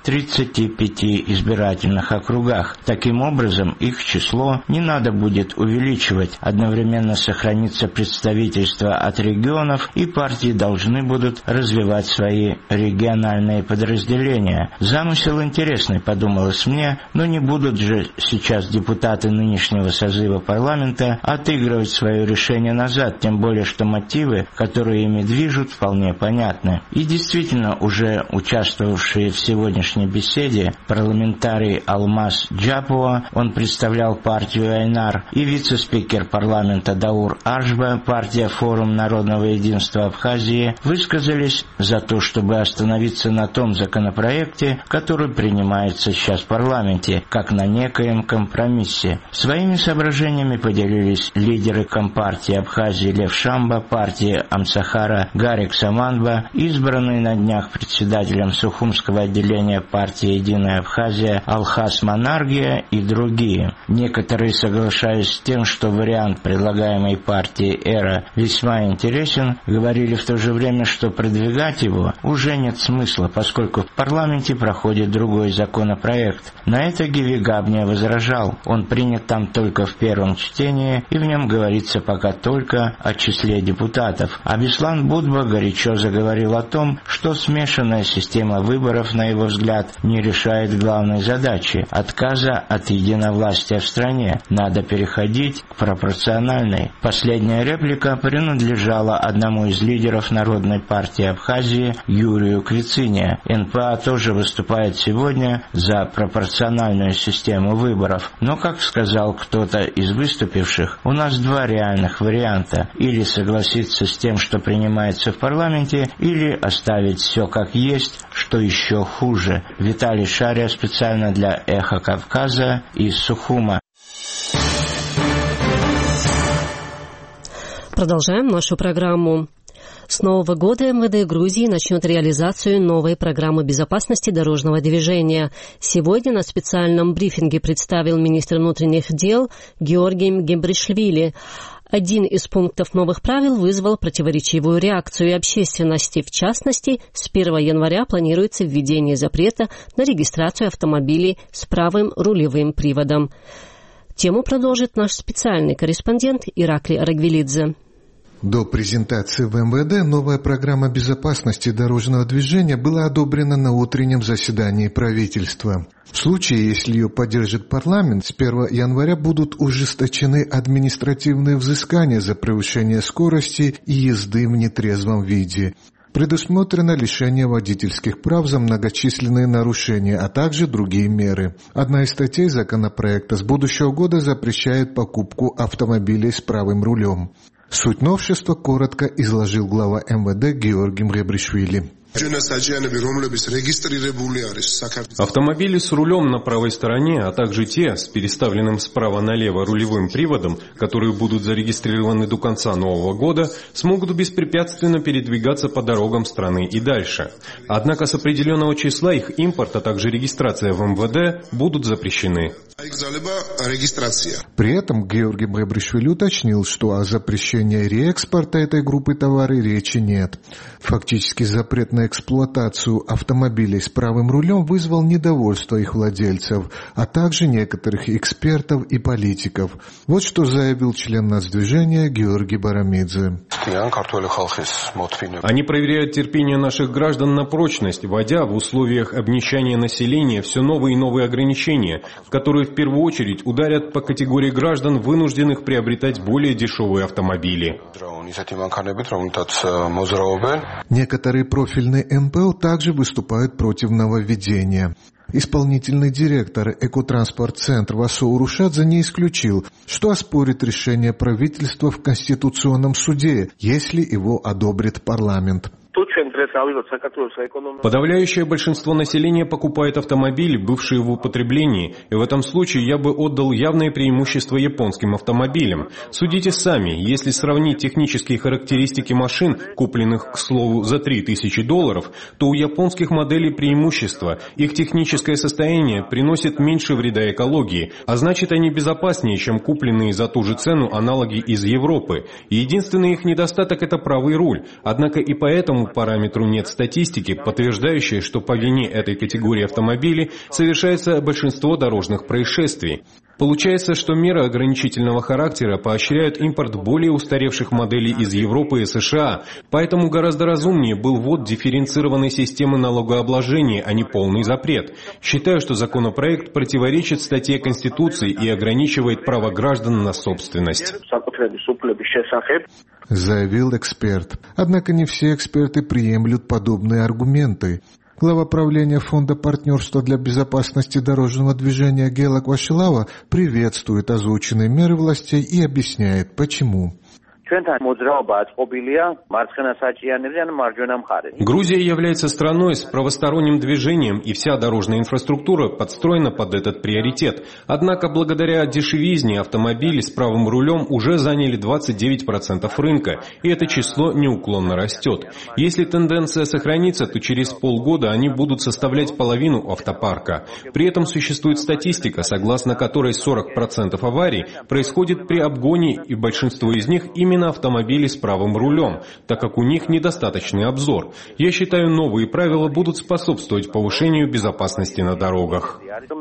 35 избирательных округах. Таким образом, их число не надо будет увеличивать. Одновременно сохранится представительство от регионов, и партии должны будут развивать свои региональные подразделения. Замысел интересный, подумалось мне, но не будут же сейчас депутаты нынешнего созыва парламента отыгрывать свое решение назад, тем более что мотивы, которые ими движут, вполне понятны. И действительно, уже участвовавшие в сегодняшней беседе парламентарий Алмаз Джапуа, он представлял партию Айнар, и вице-спикер парламента Даур Ашба, партия Форум народного единства Абхазии, высказались за то, чтобы остановиться на том законопроекте, который принимается сейчас в парламенте, как на некоем компромиссе. Своими соображениями поделились лидеры Компартии Абхазии Лев Шамба, партии Амсахара Гарик Саманба, избранный на днях председателем Сухумского отделения партии «Единая Абхазия» Алхас Манаргия и другие. Некоторые, соглашаясь с тем, что вариант, предлагаемый партией «Эра», весьма интересен, говорили в то же время, что продвигать его уже нет смысла, поскольку в парламенте проходит другой законопроект. На это Гиви Габния возражал. Он принят там только в первом чтении, и в нем говорится пока только о числе депутатов. А Беслан Будба горячо заговорил о том, что смешанная система выборов, на его взгляд, не решает главной задачи – отказа от единовластия в стране. Надо переходить к пропорциональной. Последняя реплика принадлежала одному из лидеров Народной партии Абхазии Юрию Квицине. НПА тоже выступает сегодня за пропорциональную систему выборов. Но, как сказал кто-то из выступивших, у нас два реальных варианта. Или согласиться с тем, что принимается в парламенте, или оставить все как есть, что еще хуже. Виталий Шария специально для «Эхо Кавказа» из Сухума. Продолжаем нашу программу. С нового года МВД Грузии начнет реализацию новой программы безопасности дорожного движения. Сегодня на специальном брифинге представил министр внутренних дел Георгий Гебришвили. Один из пунктов новых правил вызвал противоречивую реакцию общественности. В частности, с 1 января планируется введение запрета на регистрацию автомобилей с правым рулевым приводом. Тему продолжит наш специальный корреспондент Ираклий Арагвелидзе. До презентации в МВД новая программа безопасности дорожного движения была одобрена на утреннем заседании правительства. В случае, если ее поддержит парламент, с 1 января будут ужесточены административные взыскания за превышение скорости и езды в нетрезвом виде. Предусмотрено лишение водительских прав за многочисленные нарушения, а также другие меры. Одна из статей законопроекта с будущего года запрещает покупку автомобилей с правым рулем. Суть новшества коротко изложил глава МВД Георгий Гебришвили. Автомобили с рулем на правой стороне, а также те с переставленным справа налево рулевым приводом, которые будут зарегистрированы до конца нового года, смогут беспрепятственно передвигаться по дорогам страны и дальше. Однако с определенного числа их импорт, а также регистрация в МВД будут запрещены. При этом Георгий Гебришвили уточнил, что о запрещении реэкспорта этой группы товаров речи нет. Фактически запрет на на эксплуатацию автомобилей с правым рулем вызвал недовольство их владельцев, а также некоторых экспертов и политиков. Вот что заявил член нацдвижения Георгий Барамидзе. Они проверяют терпение наших граждан на прочность, вводя в условиях обнищания населения все новые и новые ограничения, которые в первую очередь ударят по категории граждан, вынужденных приобретать более дешевые автомобили. Некоторые профильные НПО также выступают против нововведения. Исполнительный директор Экотранспорт-центра Васо Урушадзе не исключил, что оспорит решение правительства в Конституционном суде, если его одобрит парламент. Подавляющее большинство населения покупает автомобили, бывшие в употреблении, и в этом случае я бы отдал явное преимущество японским автомобилям. Судите сами, если сравнить технические характеристики машин, купленных, к слову, за $3000, то у японских моделей преимущество. Их техническое состояние приносит меньше вреда экологии, а значит они безопаснее, чем купленные за ту же цену аналоги из Европы. Единственный их недостаток – это правый руль, однако и по этому параметру нет статистики, подтверждающей, что по вине этой категории автомобилей совершается большинство дорожных происшествий. Получается, что меры ограничительного характера поощряют импорт более устаревших моделей из Европы и США, поэтому гораздо разумнее был ввод дифференцированной системы налогообложения, а не полный запрет. Считаю, что законопроект противоречит статье Конституции и ограничивает право граждан на собственность. Заявил эксперт. Однако не все эксперты приемлют подобные аргументы. Глава правления Фонда партнерства для безопасности дорожного движения Гела Квашилава приветствует озвученные меры властей и объясняет, почему. Грузия является страной с правосторонним движением, и вся дорожная инфраструктура подстроена под этот приоритет. Однако, благодаря дешевизне автомобили с правым рулем уже заняли 29% рынка, и это число неуклонно растет. Если тенденция сохранится, то через полгода они будут составлять половину автопарка. При этом существует статистика, согласно которой 40% аварий происходит при обгоне, и большинство из них именно автомобили с правым рулем, так как у них недостаточный обзор. Я считаю, новые правила будут способствовать повышению безопасности на дорогах.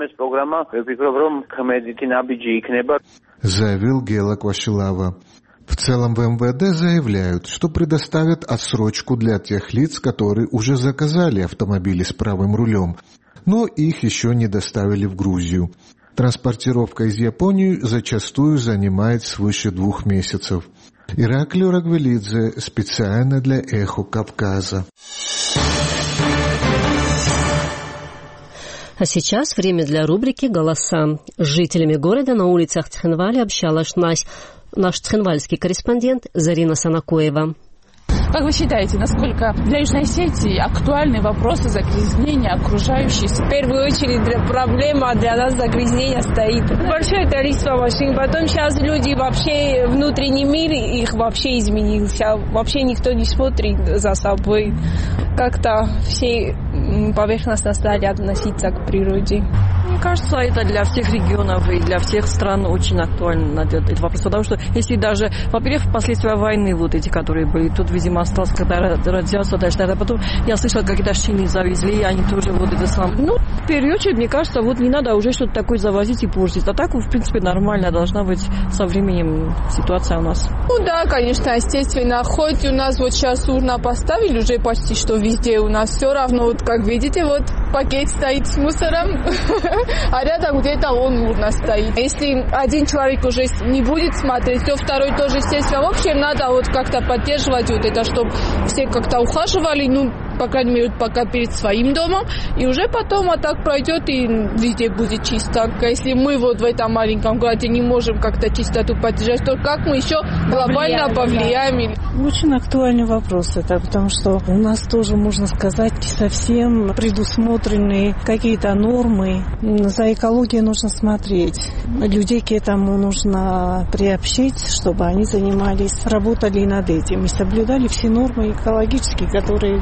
Заявил Гела Квашилава. В целом в МВД заявляют, что предоставят отсрочку для тех лиц, которые уже заказали автомобили с правым рулем, но их еще не доставили в Грузию. Транспортировка из Японии зачастую занимает свыше 2 месяцев. Ираклио Рагвелидзе специально для «Эхо Кавказа». А сейчас время для рубрики «Голоса». С жителями города на улицах Цхинваля общалась наш цхинвальский корреспондент Зарина Санакоева. Как вы считаете, насколько для Южной Осетии актуальны вопросы загрязнения окружающей? В первую очередь проблема для нас загрязнения стоит. Большое количество машин. Потом сейчас люди вообще, внутренний мир их вообще изменился. Вообще никто не смотрит за собой. Как-то все поверхностно стали относиться к природе. Мне кажется, это для всех регионов и для всех стран очень актуально этот вопрос. Потому что если даже, во-первых, последствия войны вот эти, которые были, тут, видимо, осталось, когда радиация дальше. А потом я слышала, когда шины завезли, они тоже вот это самое. Ну, в первую очередь, мне кажется, вот не надо уже что-то такое завозить и портить. А так, в принципе, нормально должна быть со временем ситуация у нас. Ну да, конечно, естественно. Хоть у нас вот сейчас урна поставили уже почти что везде у нас, все равно, вот как видите, вот пакет стоит с мусором, а рядом где-то он урна стоит. Если один человек уже не будет смотреть, то второй тоже, естественно. В общем, надо вот как-то поддерживать вот это, чтобы все как-то ухаживали, ну, по крайней мере, пока перед своим домом, и уже потом так пройдет, и везде будет чисто. Если мы вот в этом маленьком городе не можем как-то чистоту поддержать, то как мы еще глобально повлияем? Очень актуальный вопрос это, потому что у нас тоже, можно сказать, не совсем предусмотрены какие-то нормы. За экологией нужно смотреть. Людей к этому нужно приобщить, чтобы они занимались, работали над этим и соблюдали все нормы экологические, которые должны соблюдать.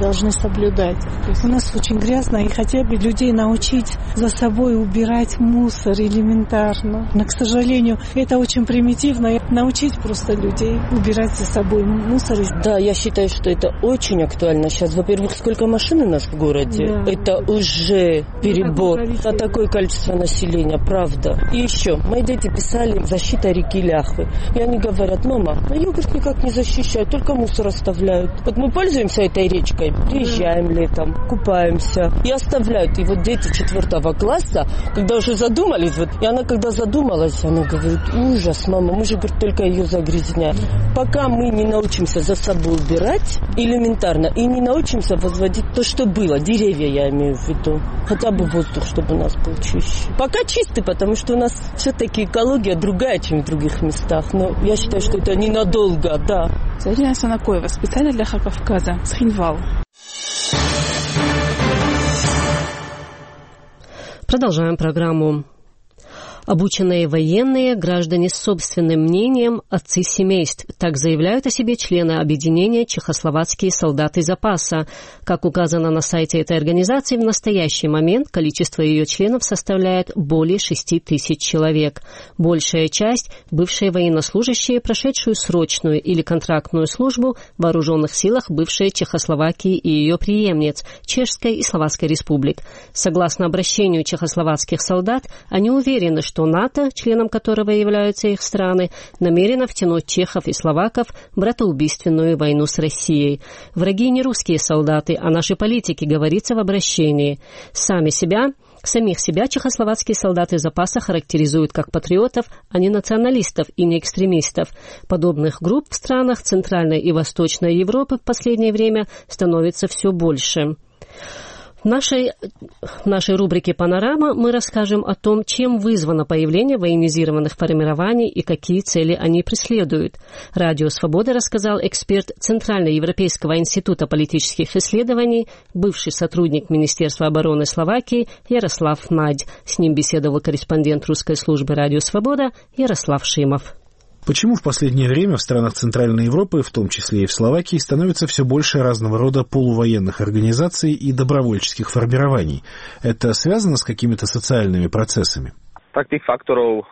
соблюдать. То есть у нас очень грязно, и хотя бы людей научить за собой убирать мусор элементарно. Но, к сожалению, это очень примитивно. Научить просто людей убирать за собой мусор. Да, я считаю, что это очень актуально сейчас. Во-первых, сколько машин у нас в городе? Да. Это уже перебор. На такое количество населения, правда. И еще, мои дети писали «Защита реки Ляхвы». И они говорят: мама, ее, говорит, никак не защищают, только мусор оставляют. Вот мы пользуемся этой речкой, приезжаем летом, купаемся и оставляют. И вот дети 4 класса, когда уже задумались, вот, и она когда задумалась, она говорит: ужас, мама, мы же, говорит, только ее загрязняем. Пока мы не научимся за собой убирать элементарно и не научимся возводить то, что было, деревья я имею в виду, хотя бы воздух, чтобы у нас был чище. Пока чистый, потому что у нас все-таки экология другая, чем в других местах, но я считаю, что это ненадолго, да. Зарина Санакоева, специально для Кавказа, с Хинвал. Продолжаем программу. Обученные военные, граждане с собственным мнением, отцы семейств. Так заявляют о себе члены объединения «Чехословацкие солдаты запаса». Как указано на сайте этой организации, в настоящий момент количество ее членов составляет более 6 тысяч человек. Большая часть – бывшие военнослужащие, прошедшие срочную или контрактную службу в вооруженных силах бывшей Чехословакии и ее преемниц – Чешской и Словацкой республик. Согласно обращению чехословацких солдат, они уверены, что НАТО, членом которого являются их страны, намерено втянуть чехов и словаков в братоубийственную войну с Россией. Враги не русские солдаты, а наши политики, говорится в обращении. Самих себя чехословацкие солдаты запаса характеризуют как патриотов, а не националистов и не экстремистов. Подобных групп в странах Центральной и Восточной Европы в последнее время становится все больше. В нашей рубрике «Панорама» мы расскажем о том, чем вызвано появление военизированных формирований и какие цели они преследуют. Радио «Свобода» рассказал эксперт Центральноевропейского института политических исследований, бывший сотрудник Министерства обороны Словакии Ярослав Надь. С ним беседовал корреспондент русской службы «Радио Свобода» Ярослав Шимов. Почему в последнее время в странах Центральной Европы, в том числе и в Словакии, становится все больше разного рода полувоенных организаций и добровольческих формирований? Это связано с какими-то социальными процессами? Таких факторов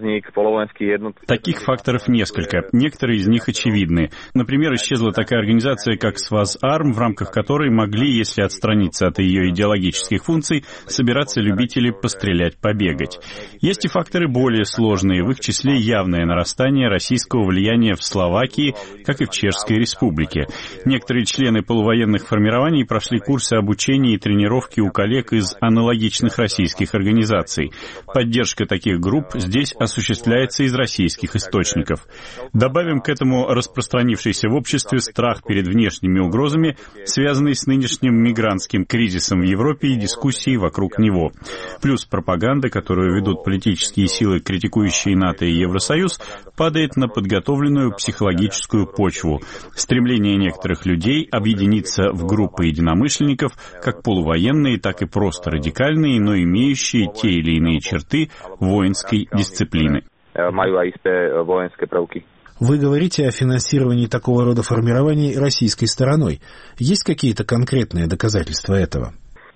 несколько. Некоторые из них очевидны. Например, исчезла такая организация, как СВАЗ-Арм, в рамках которой могли, если отстраниться от ее идеологических функций, собираться любители пострелять, побегать. Есть и факторы более сложные, в их числе явное нарастание российского влияния в Словакии, как и в Чешской Республике. Некоторые члены полувоенных формирований прошли курсы обучения и тренировки у коллег из аналогичных российских организаций. Поддержка таких групп здесь осуществляется из российских источников. Добавим к этому распространившийся в обществе страх перед внешними угрозами, связанный с нынешним мигрантским кризисом в Европе и дискуссии вокруг него. Плюс пропаганда, которую ведут политические силы, критикующие НАТО и Евросоюз, падает на подготовленную психологическую почву. Стремление некоторых людей объединиться в группы единомышленников, как полувоенные, так и просто радикальные, но имеющие те или иные черты воинской дисциплины. Вы говорите о финансировании такого рода формирований российской стороной. Есть какие-то конкретные доказательства этого?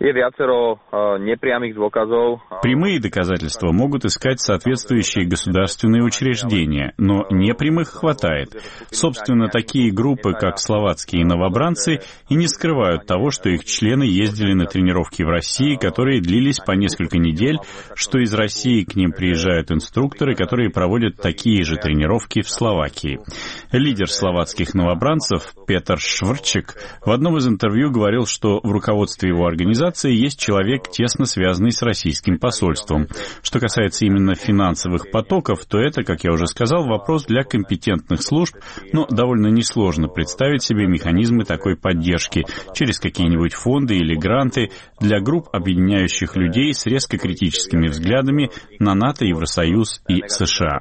Прямые доказательства могут искать соответствующие государственные учреждения, но непрямых хватает. Собственно, такие группы, как словацкие новобранцы, и не скрывают того, что их члены ездили на тренировки в России, которые длились по несколько недель, что из России к ним приезжают инструкторы, которые проводят такие же тренировки в Словакии. Лидер словацких новобранцев Петр Шврчик в одном из интервью говорил, что в руководстве его организации есть человек, тесно связанный с российским посольством. Что касается именно финансовых потоков, то это, как я уже сказал, вопрос для компетентных служб, но довольно несложно представить себе механизмы такой поддержки через какие-нибудь фонды или гранты для групп, объединяющих людей с резко критическими взглядами на НАТО, Евросоюз и США.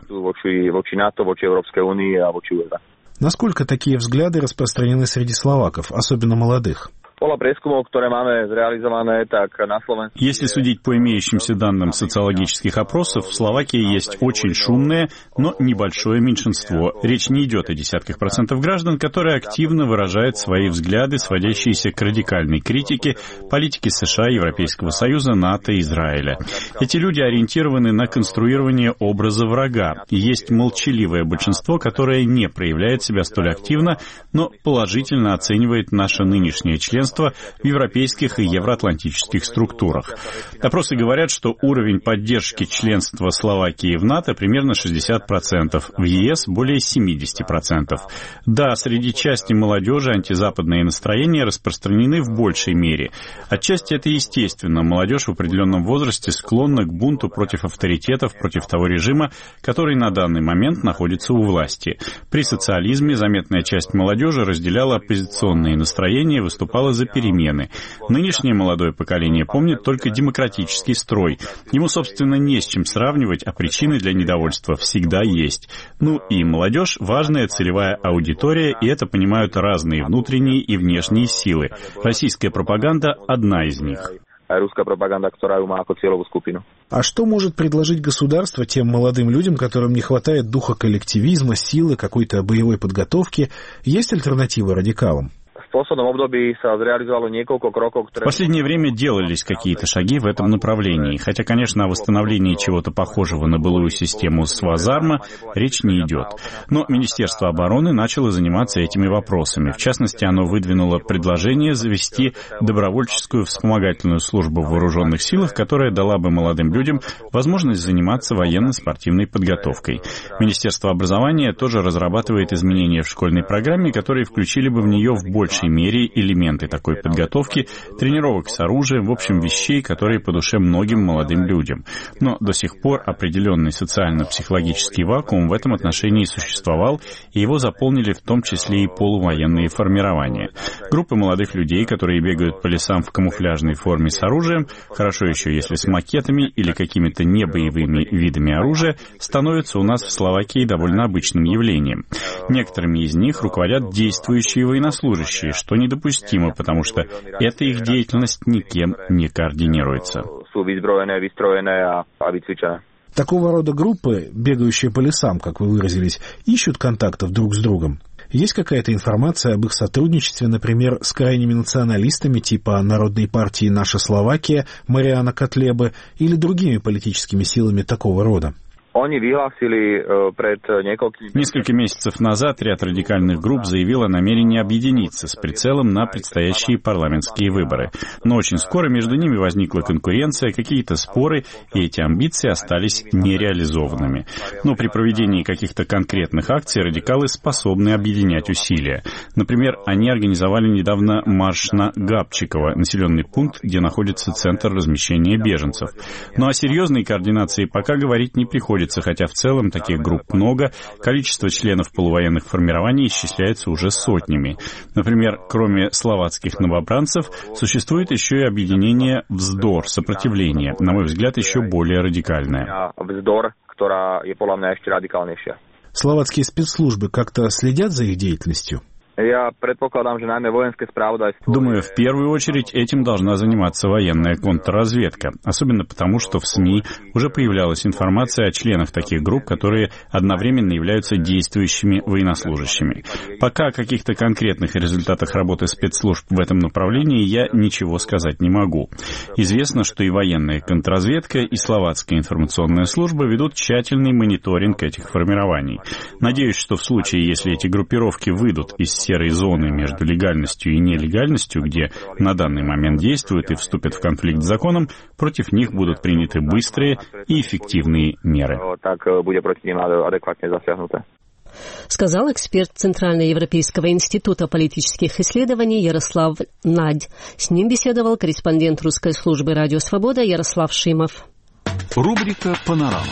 Насколько такие взгляды распространены среди словаков, особенно молодых? Если судить по имеющимся данным социологических опросов, в Словакии есть очень шумное, но небольшое меньшинство. Речь не идет о десятках процентов граждан, которые активно выражают свои взгляды, сводящиеся к радикальной критике политики США, Европейского Союза, НАТО и Израиля. Эти люди ориентированы на конструирование образа врага. И есть молчаливое большинство, которое не проявляет себя столь активно, но положительно оценивает наше нынешнее членство в европейских и евроатлантических структурах. Опросы говорят, что уровень поддержки членства Словакии в НАТО примерно 60%, в ЕС более 70%. Да, среди части молодежи антизападные настроения распространены в большей мере. Отчасти это естественно. Молодежь в определенном возрасте склонна к бунту против авторитетов, против того режима, который на данный момент находится у власти. При социализме заметная часть молодежи разделяла оппозиционные настроения и выступала за перемены. Нынешнее молодое поколение помнит только демократический строй. Ему, собственно, не с чем сравнивать, а причины для недовольства всегда есть. Ну и молодежь – важная целевая аудитория, и это понимают разные внутренние и внешние силы. Российская пропаганда – одна из них. Русская пропаганда, которая má ako cieľovú skupinu. А что может предложить государство тем молодым людям, которым не хватает духа коллективизма, силы, какой-то боевой подготовки? Есть альтернатива радикалам? В последнее время делались какие-то шаги в этом направлении, хотя, конечно, о восстановлении чего-то похожего на былую систему Свазарма речь не идет. Но Министерство обороны начало заниматься этими вопросами. В частности, оно выдвинуло предложение завести добровольческую вспомогательную службу в вооруженных силах, которая дала бы молодым людям возможность заниматься военно-спортивной подготовкой. Министерство образования тоже разрабатывает изменения в школьной программе, которые включили бы в нее в большей мере элементы такой подготовки, тренировок с оружием, в общем, вещей, которые по душе многим молодым людям. Но до сих пор определенный социально-психологический вакуум в этом отношении существовал, и его заполнили в том числе и полувоенные формирования. Группы молодых людей, которые бегают по лесам в камуфляжной форме с оружием, хорошо еще если с макетами или какими-то небоевыми видами оружия, становятся у нас в Словакии довольно обычным явлением. Некоторыми из них руководят действующие военнослужащие, что недопустимо, потому что эта их деятельность никем не координируется. Такого рода группы, бегающие по лесам, как вы выразились, ищут контактов друг с другом. Есть какая-то информация об их сотрудничестве, например, с крайними националистами типа Народной партии «Наша Словакия» Мариана Котлебы или другими политическими силами такого рода? Несколько месяцев назад ряд радикальных групп заявил о намерении объединиться с прицелом на предстоящие парламентские выборы. Но очень скоро между ними возникла конкуренция, какие-то споры, и эти амбиции остались нереализованными. Но при проведении каких-то конкретных акций радикалы способны объединять усилия. Например, они организовали недавно марш на Габчиково, населенный пункт, где находится центр размещения беженцев. Но о серьезной координации пока говорить не приходится, хотя в целом таких групп много, количество членов полувоенных формирований исчисляется уже сотнями. Например, кроме словацких новобранцев, существует еще и объединение «Вздор», сопротивление, на мой взгляд, еще более радикальное. «Вздор», которая, по мне, еще радикальнейшая. Словацкие спецслужбы как-то следят за их деятельностью? Думаю, в первую очередь этим должна заниматься военная контрразведка, особенно потому, что в СМИ уже появлялась информация о членах таких групп, которые одновременно являются действующими военнослужащими. Пока о каких-то конкретных результатах работы спецслужб в этом направлении я ничего сказать не могу. Известно, что и военная контрразведка, и словацкая информационная служба ведут тщательный мониторинг этих формирований. Надеюсь, что в случае, если эти группировки выйдут из серой зоны между легальностью и нелегальностью, где на данный момент действуют и вступят в конфликт с законом, против них будут приняты быстрые и эффективные меры. Сказал эксперт Центральноевропейского института политических исследований Ярослав Надь. С ним беседовал корреспондент русской службы «Радио Свобода» Ярослав Шимов. Рубрика «Панорама».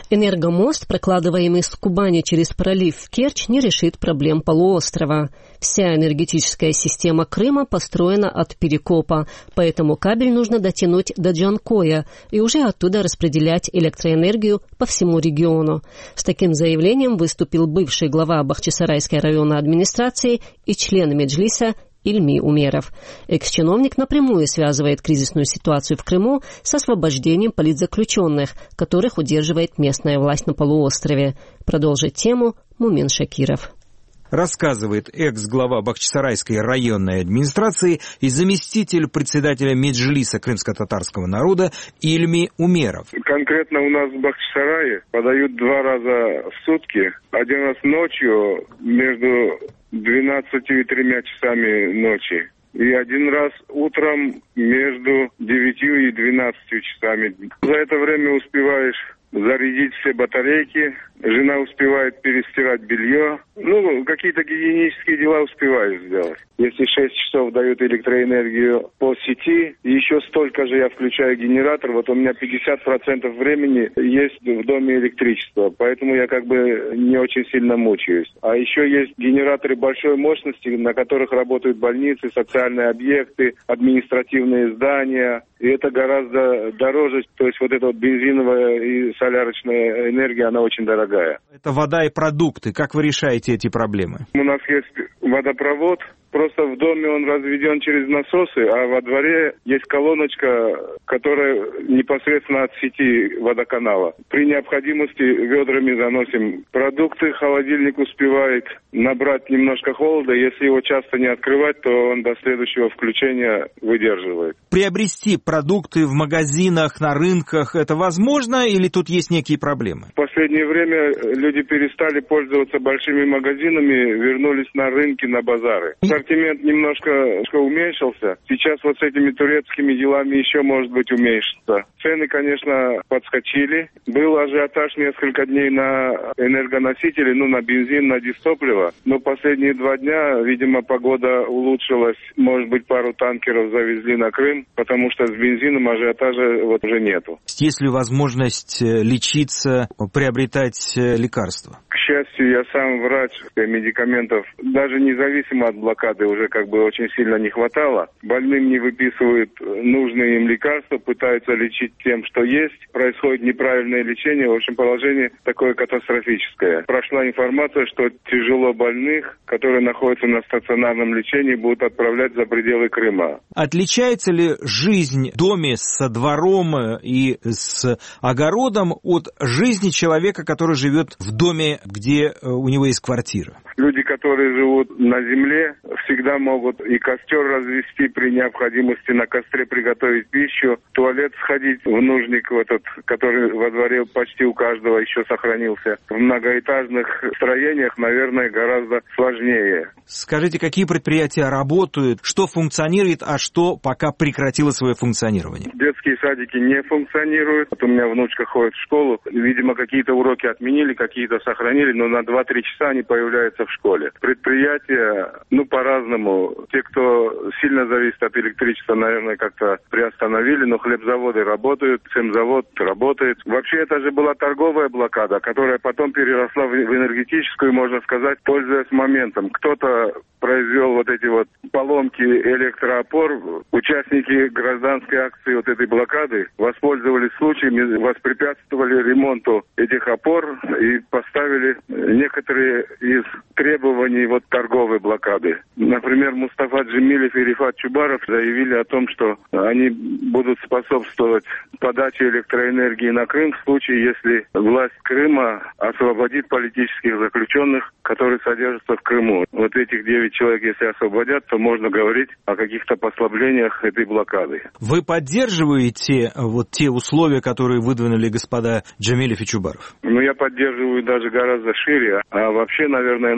Энергомост, прокладываемый с Кубани через пролив в Керчь, не решит проблем полуострова. Вся энергетическая система Крыма построена от Перекопа, поэтому кабель нужно дотянуть до Джанкоя и уже оттуда распределять электроэнергию по всему региону. С таким заявлением выступил бывший глава Бахчисарайской районной администрации и член Меджлиса Ильми Умеров. Экс-чиновник напрямую связывает кризисную ситуацию в Крыму с освобождением политзаключенных, которых удерживает местная власть на полуострове. Продолжит тему Мумин Шакиров. Рассказывает экс-глава Бахчисарайской районной администрации и заместитель председателя Меджлиса крымско-татарского народа Ильми Умеров. Конкретно у нас в Бахчисарае подают 2 раза в сутки. Один раз ночью между 12 и 3 часами ночи. И один раз утром между 9 и 12 часами. За это время успеваешь зарядить все батарейки, жена успевает перестирать белье. Какие-то гигиенические дела успеваешь сделать. Если 6 часов дают электроэнергию по сети, еще столько же я включаю генератор, вот у меня 50% времени есть в доме электричество, поэтому я не очень сильно мучаюсь. А еще есть генераторы большой мощности, на которых работают больницы, социальные объекты, административные здания, и это гораздо дороже, то есть вот эта бензиновая и солярочная энергия, она очень дорогая. Это вода и продукты, как вы решаете эти проблемы? У нас есть водопровод, просто в доме он разведен через насосы, а во дворе есть колоночка, которая непосредственно от сети водоканала. При необходимости ведрами заносим продукты, холодильник успевает набрать немножко холода, если его часто не открывать, то он до следующего включения выдерживает. Приобрести продукты в магазинах, на рынках, это возможно или тут есть некие проблемы? В последнее время люди перестали пользоваться большими магазинами, вернулись на рынки, на базары. Ассортимент немножко уменьшился. Сейчас вот с этими турецкими делами еще, может быть, уменьшится. Цены, конечно, подскочили. Был ажиотаж несколько дней на энергоносители, на бензин, на дизтопливо. Но последние 2 дня, видимо, погода улучшилась. Может быть, пару танкеров завезли на Крым, потому что с бензином ажиотажа уже нету. Есть ли возможность лечиться, приобретать лекарства? К счастью, я сам врач, медикаментов, даже независимо от блокады, уже очень сильно не хватало. Больным не выписывают нужные им лекарства, пытаются лечить тем, что есть. Происходит неправильное лечение. В общем, положение такое катастрофическое. Прошла информация, что тяжело больных, которые находятся на стационарном лечении, будут отправлять за пределы Крыма. Отличается ли жизнь в доме со двором и с огородом от жизни человека, который живет в доме, где у него есть квартира? Люди, которые живут на земле, всегда могут и костер развести, при необходимости на костре приготовить пищу, в туалет сходить, в нужник который во дворе почти у каждого еще сохранился. В многоэтажных строениях, наверное, гораздо сложнее. Скажите, какие предприятия работают, что функционирует, а что пока прекратило свое функционирование? Детские садики не функционируют. У меня внучка ходит в школу. Видимо, какие-то уроки отменили, какие-то сохранили, но на 2-3 часа они появляются в школе. Предприятия, по-разному. Те, кто сильно зависит от электричества, наверное, как-то приостановили, но хлебзаводы работают, цемзавод работает. Вообще, это же была торговая блокада, которая потом переросла в энергетическую, можно сказать, пользуясь моментом. Кто-то произвел эти поломки электроопор. Участники гражданской акции этой блокады воспользовались случаем, воспрепятствовали ремонту этих опор и поставили некоторые из требований торговой блокады. Например, Мустафа Джемилев и Рифат Чубаров заявили о том, что они будут способствовать подаче электроэнергии на Крым в случае, если власть Крыма освободит политических заключенных, которые содержатся в Крыму. Этих 9 человек, если освободят, то можно говорить о каких-то послаблениях этой блокады. Вы поддерживаете те условия, которые выдвинули господа Джемилев и Чубаров? Я поддерживаю даже гораздо шире. А вообще, наверное,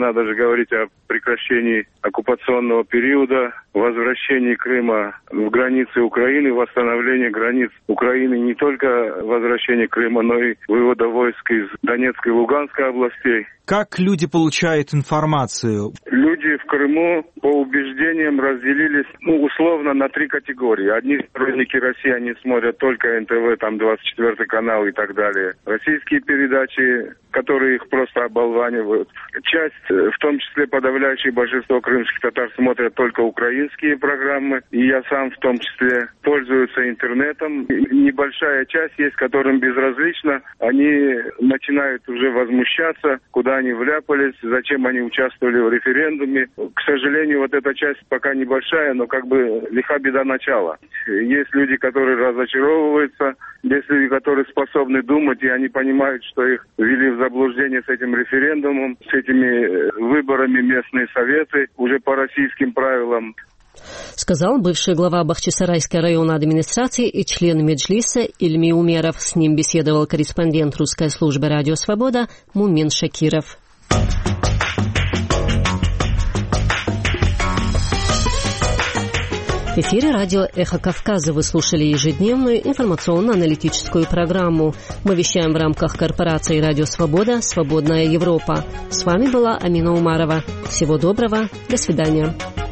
надо же говорить о прекращении оккупационного периода, возвращении Крыма в границы Украины, восстановлении границ Украины, не только возвращение Крыма, но и вывода войск из Донецкой и Луганской областей. Как люди получают информацию? Люди в Крыму по убеждениям разделились, условно, на 3 категории. Одни сторонники России, они смотрят только НТВ, там 24 канал и так далее. Российские передачи, которые их просто оболванивают. Часть, в том числе подавляющее большинство крымских татар, смотрят только украинские программы. И я сам в том числе пользуюсь интернетом. И небольшая часть есть, которым безразлично. Они начинают уже возмущаться, куда они вляпались, зачем они участвовали в референдуме. К сожалению, вот эта часть пока небольшая, но как бы лиха беда начала. Есть люди, которые разочаровываются, есть люди, которые способны думать, и они понимают, что их ввели в заблуждение с этим референдумом, с этими выборами местные советы уже по российским правилам. Сказал бывший глава Бахчисарайской районной администрации и член Меджлиса Ильми Умеров. С ним беседовал корреспондент русской службы «Радио Свобода» Мумин Шакиров. В эфире радио «Эхо Кавказа» вы слушали ежедневную информационно-аналитическую программу. Мы вещаем в рамках корпорации «Радио Свобода. Свободная Европа». С вами была Амина Умарова. Всего доброго. До свидания.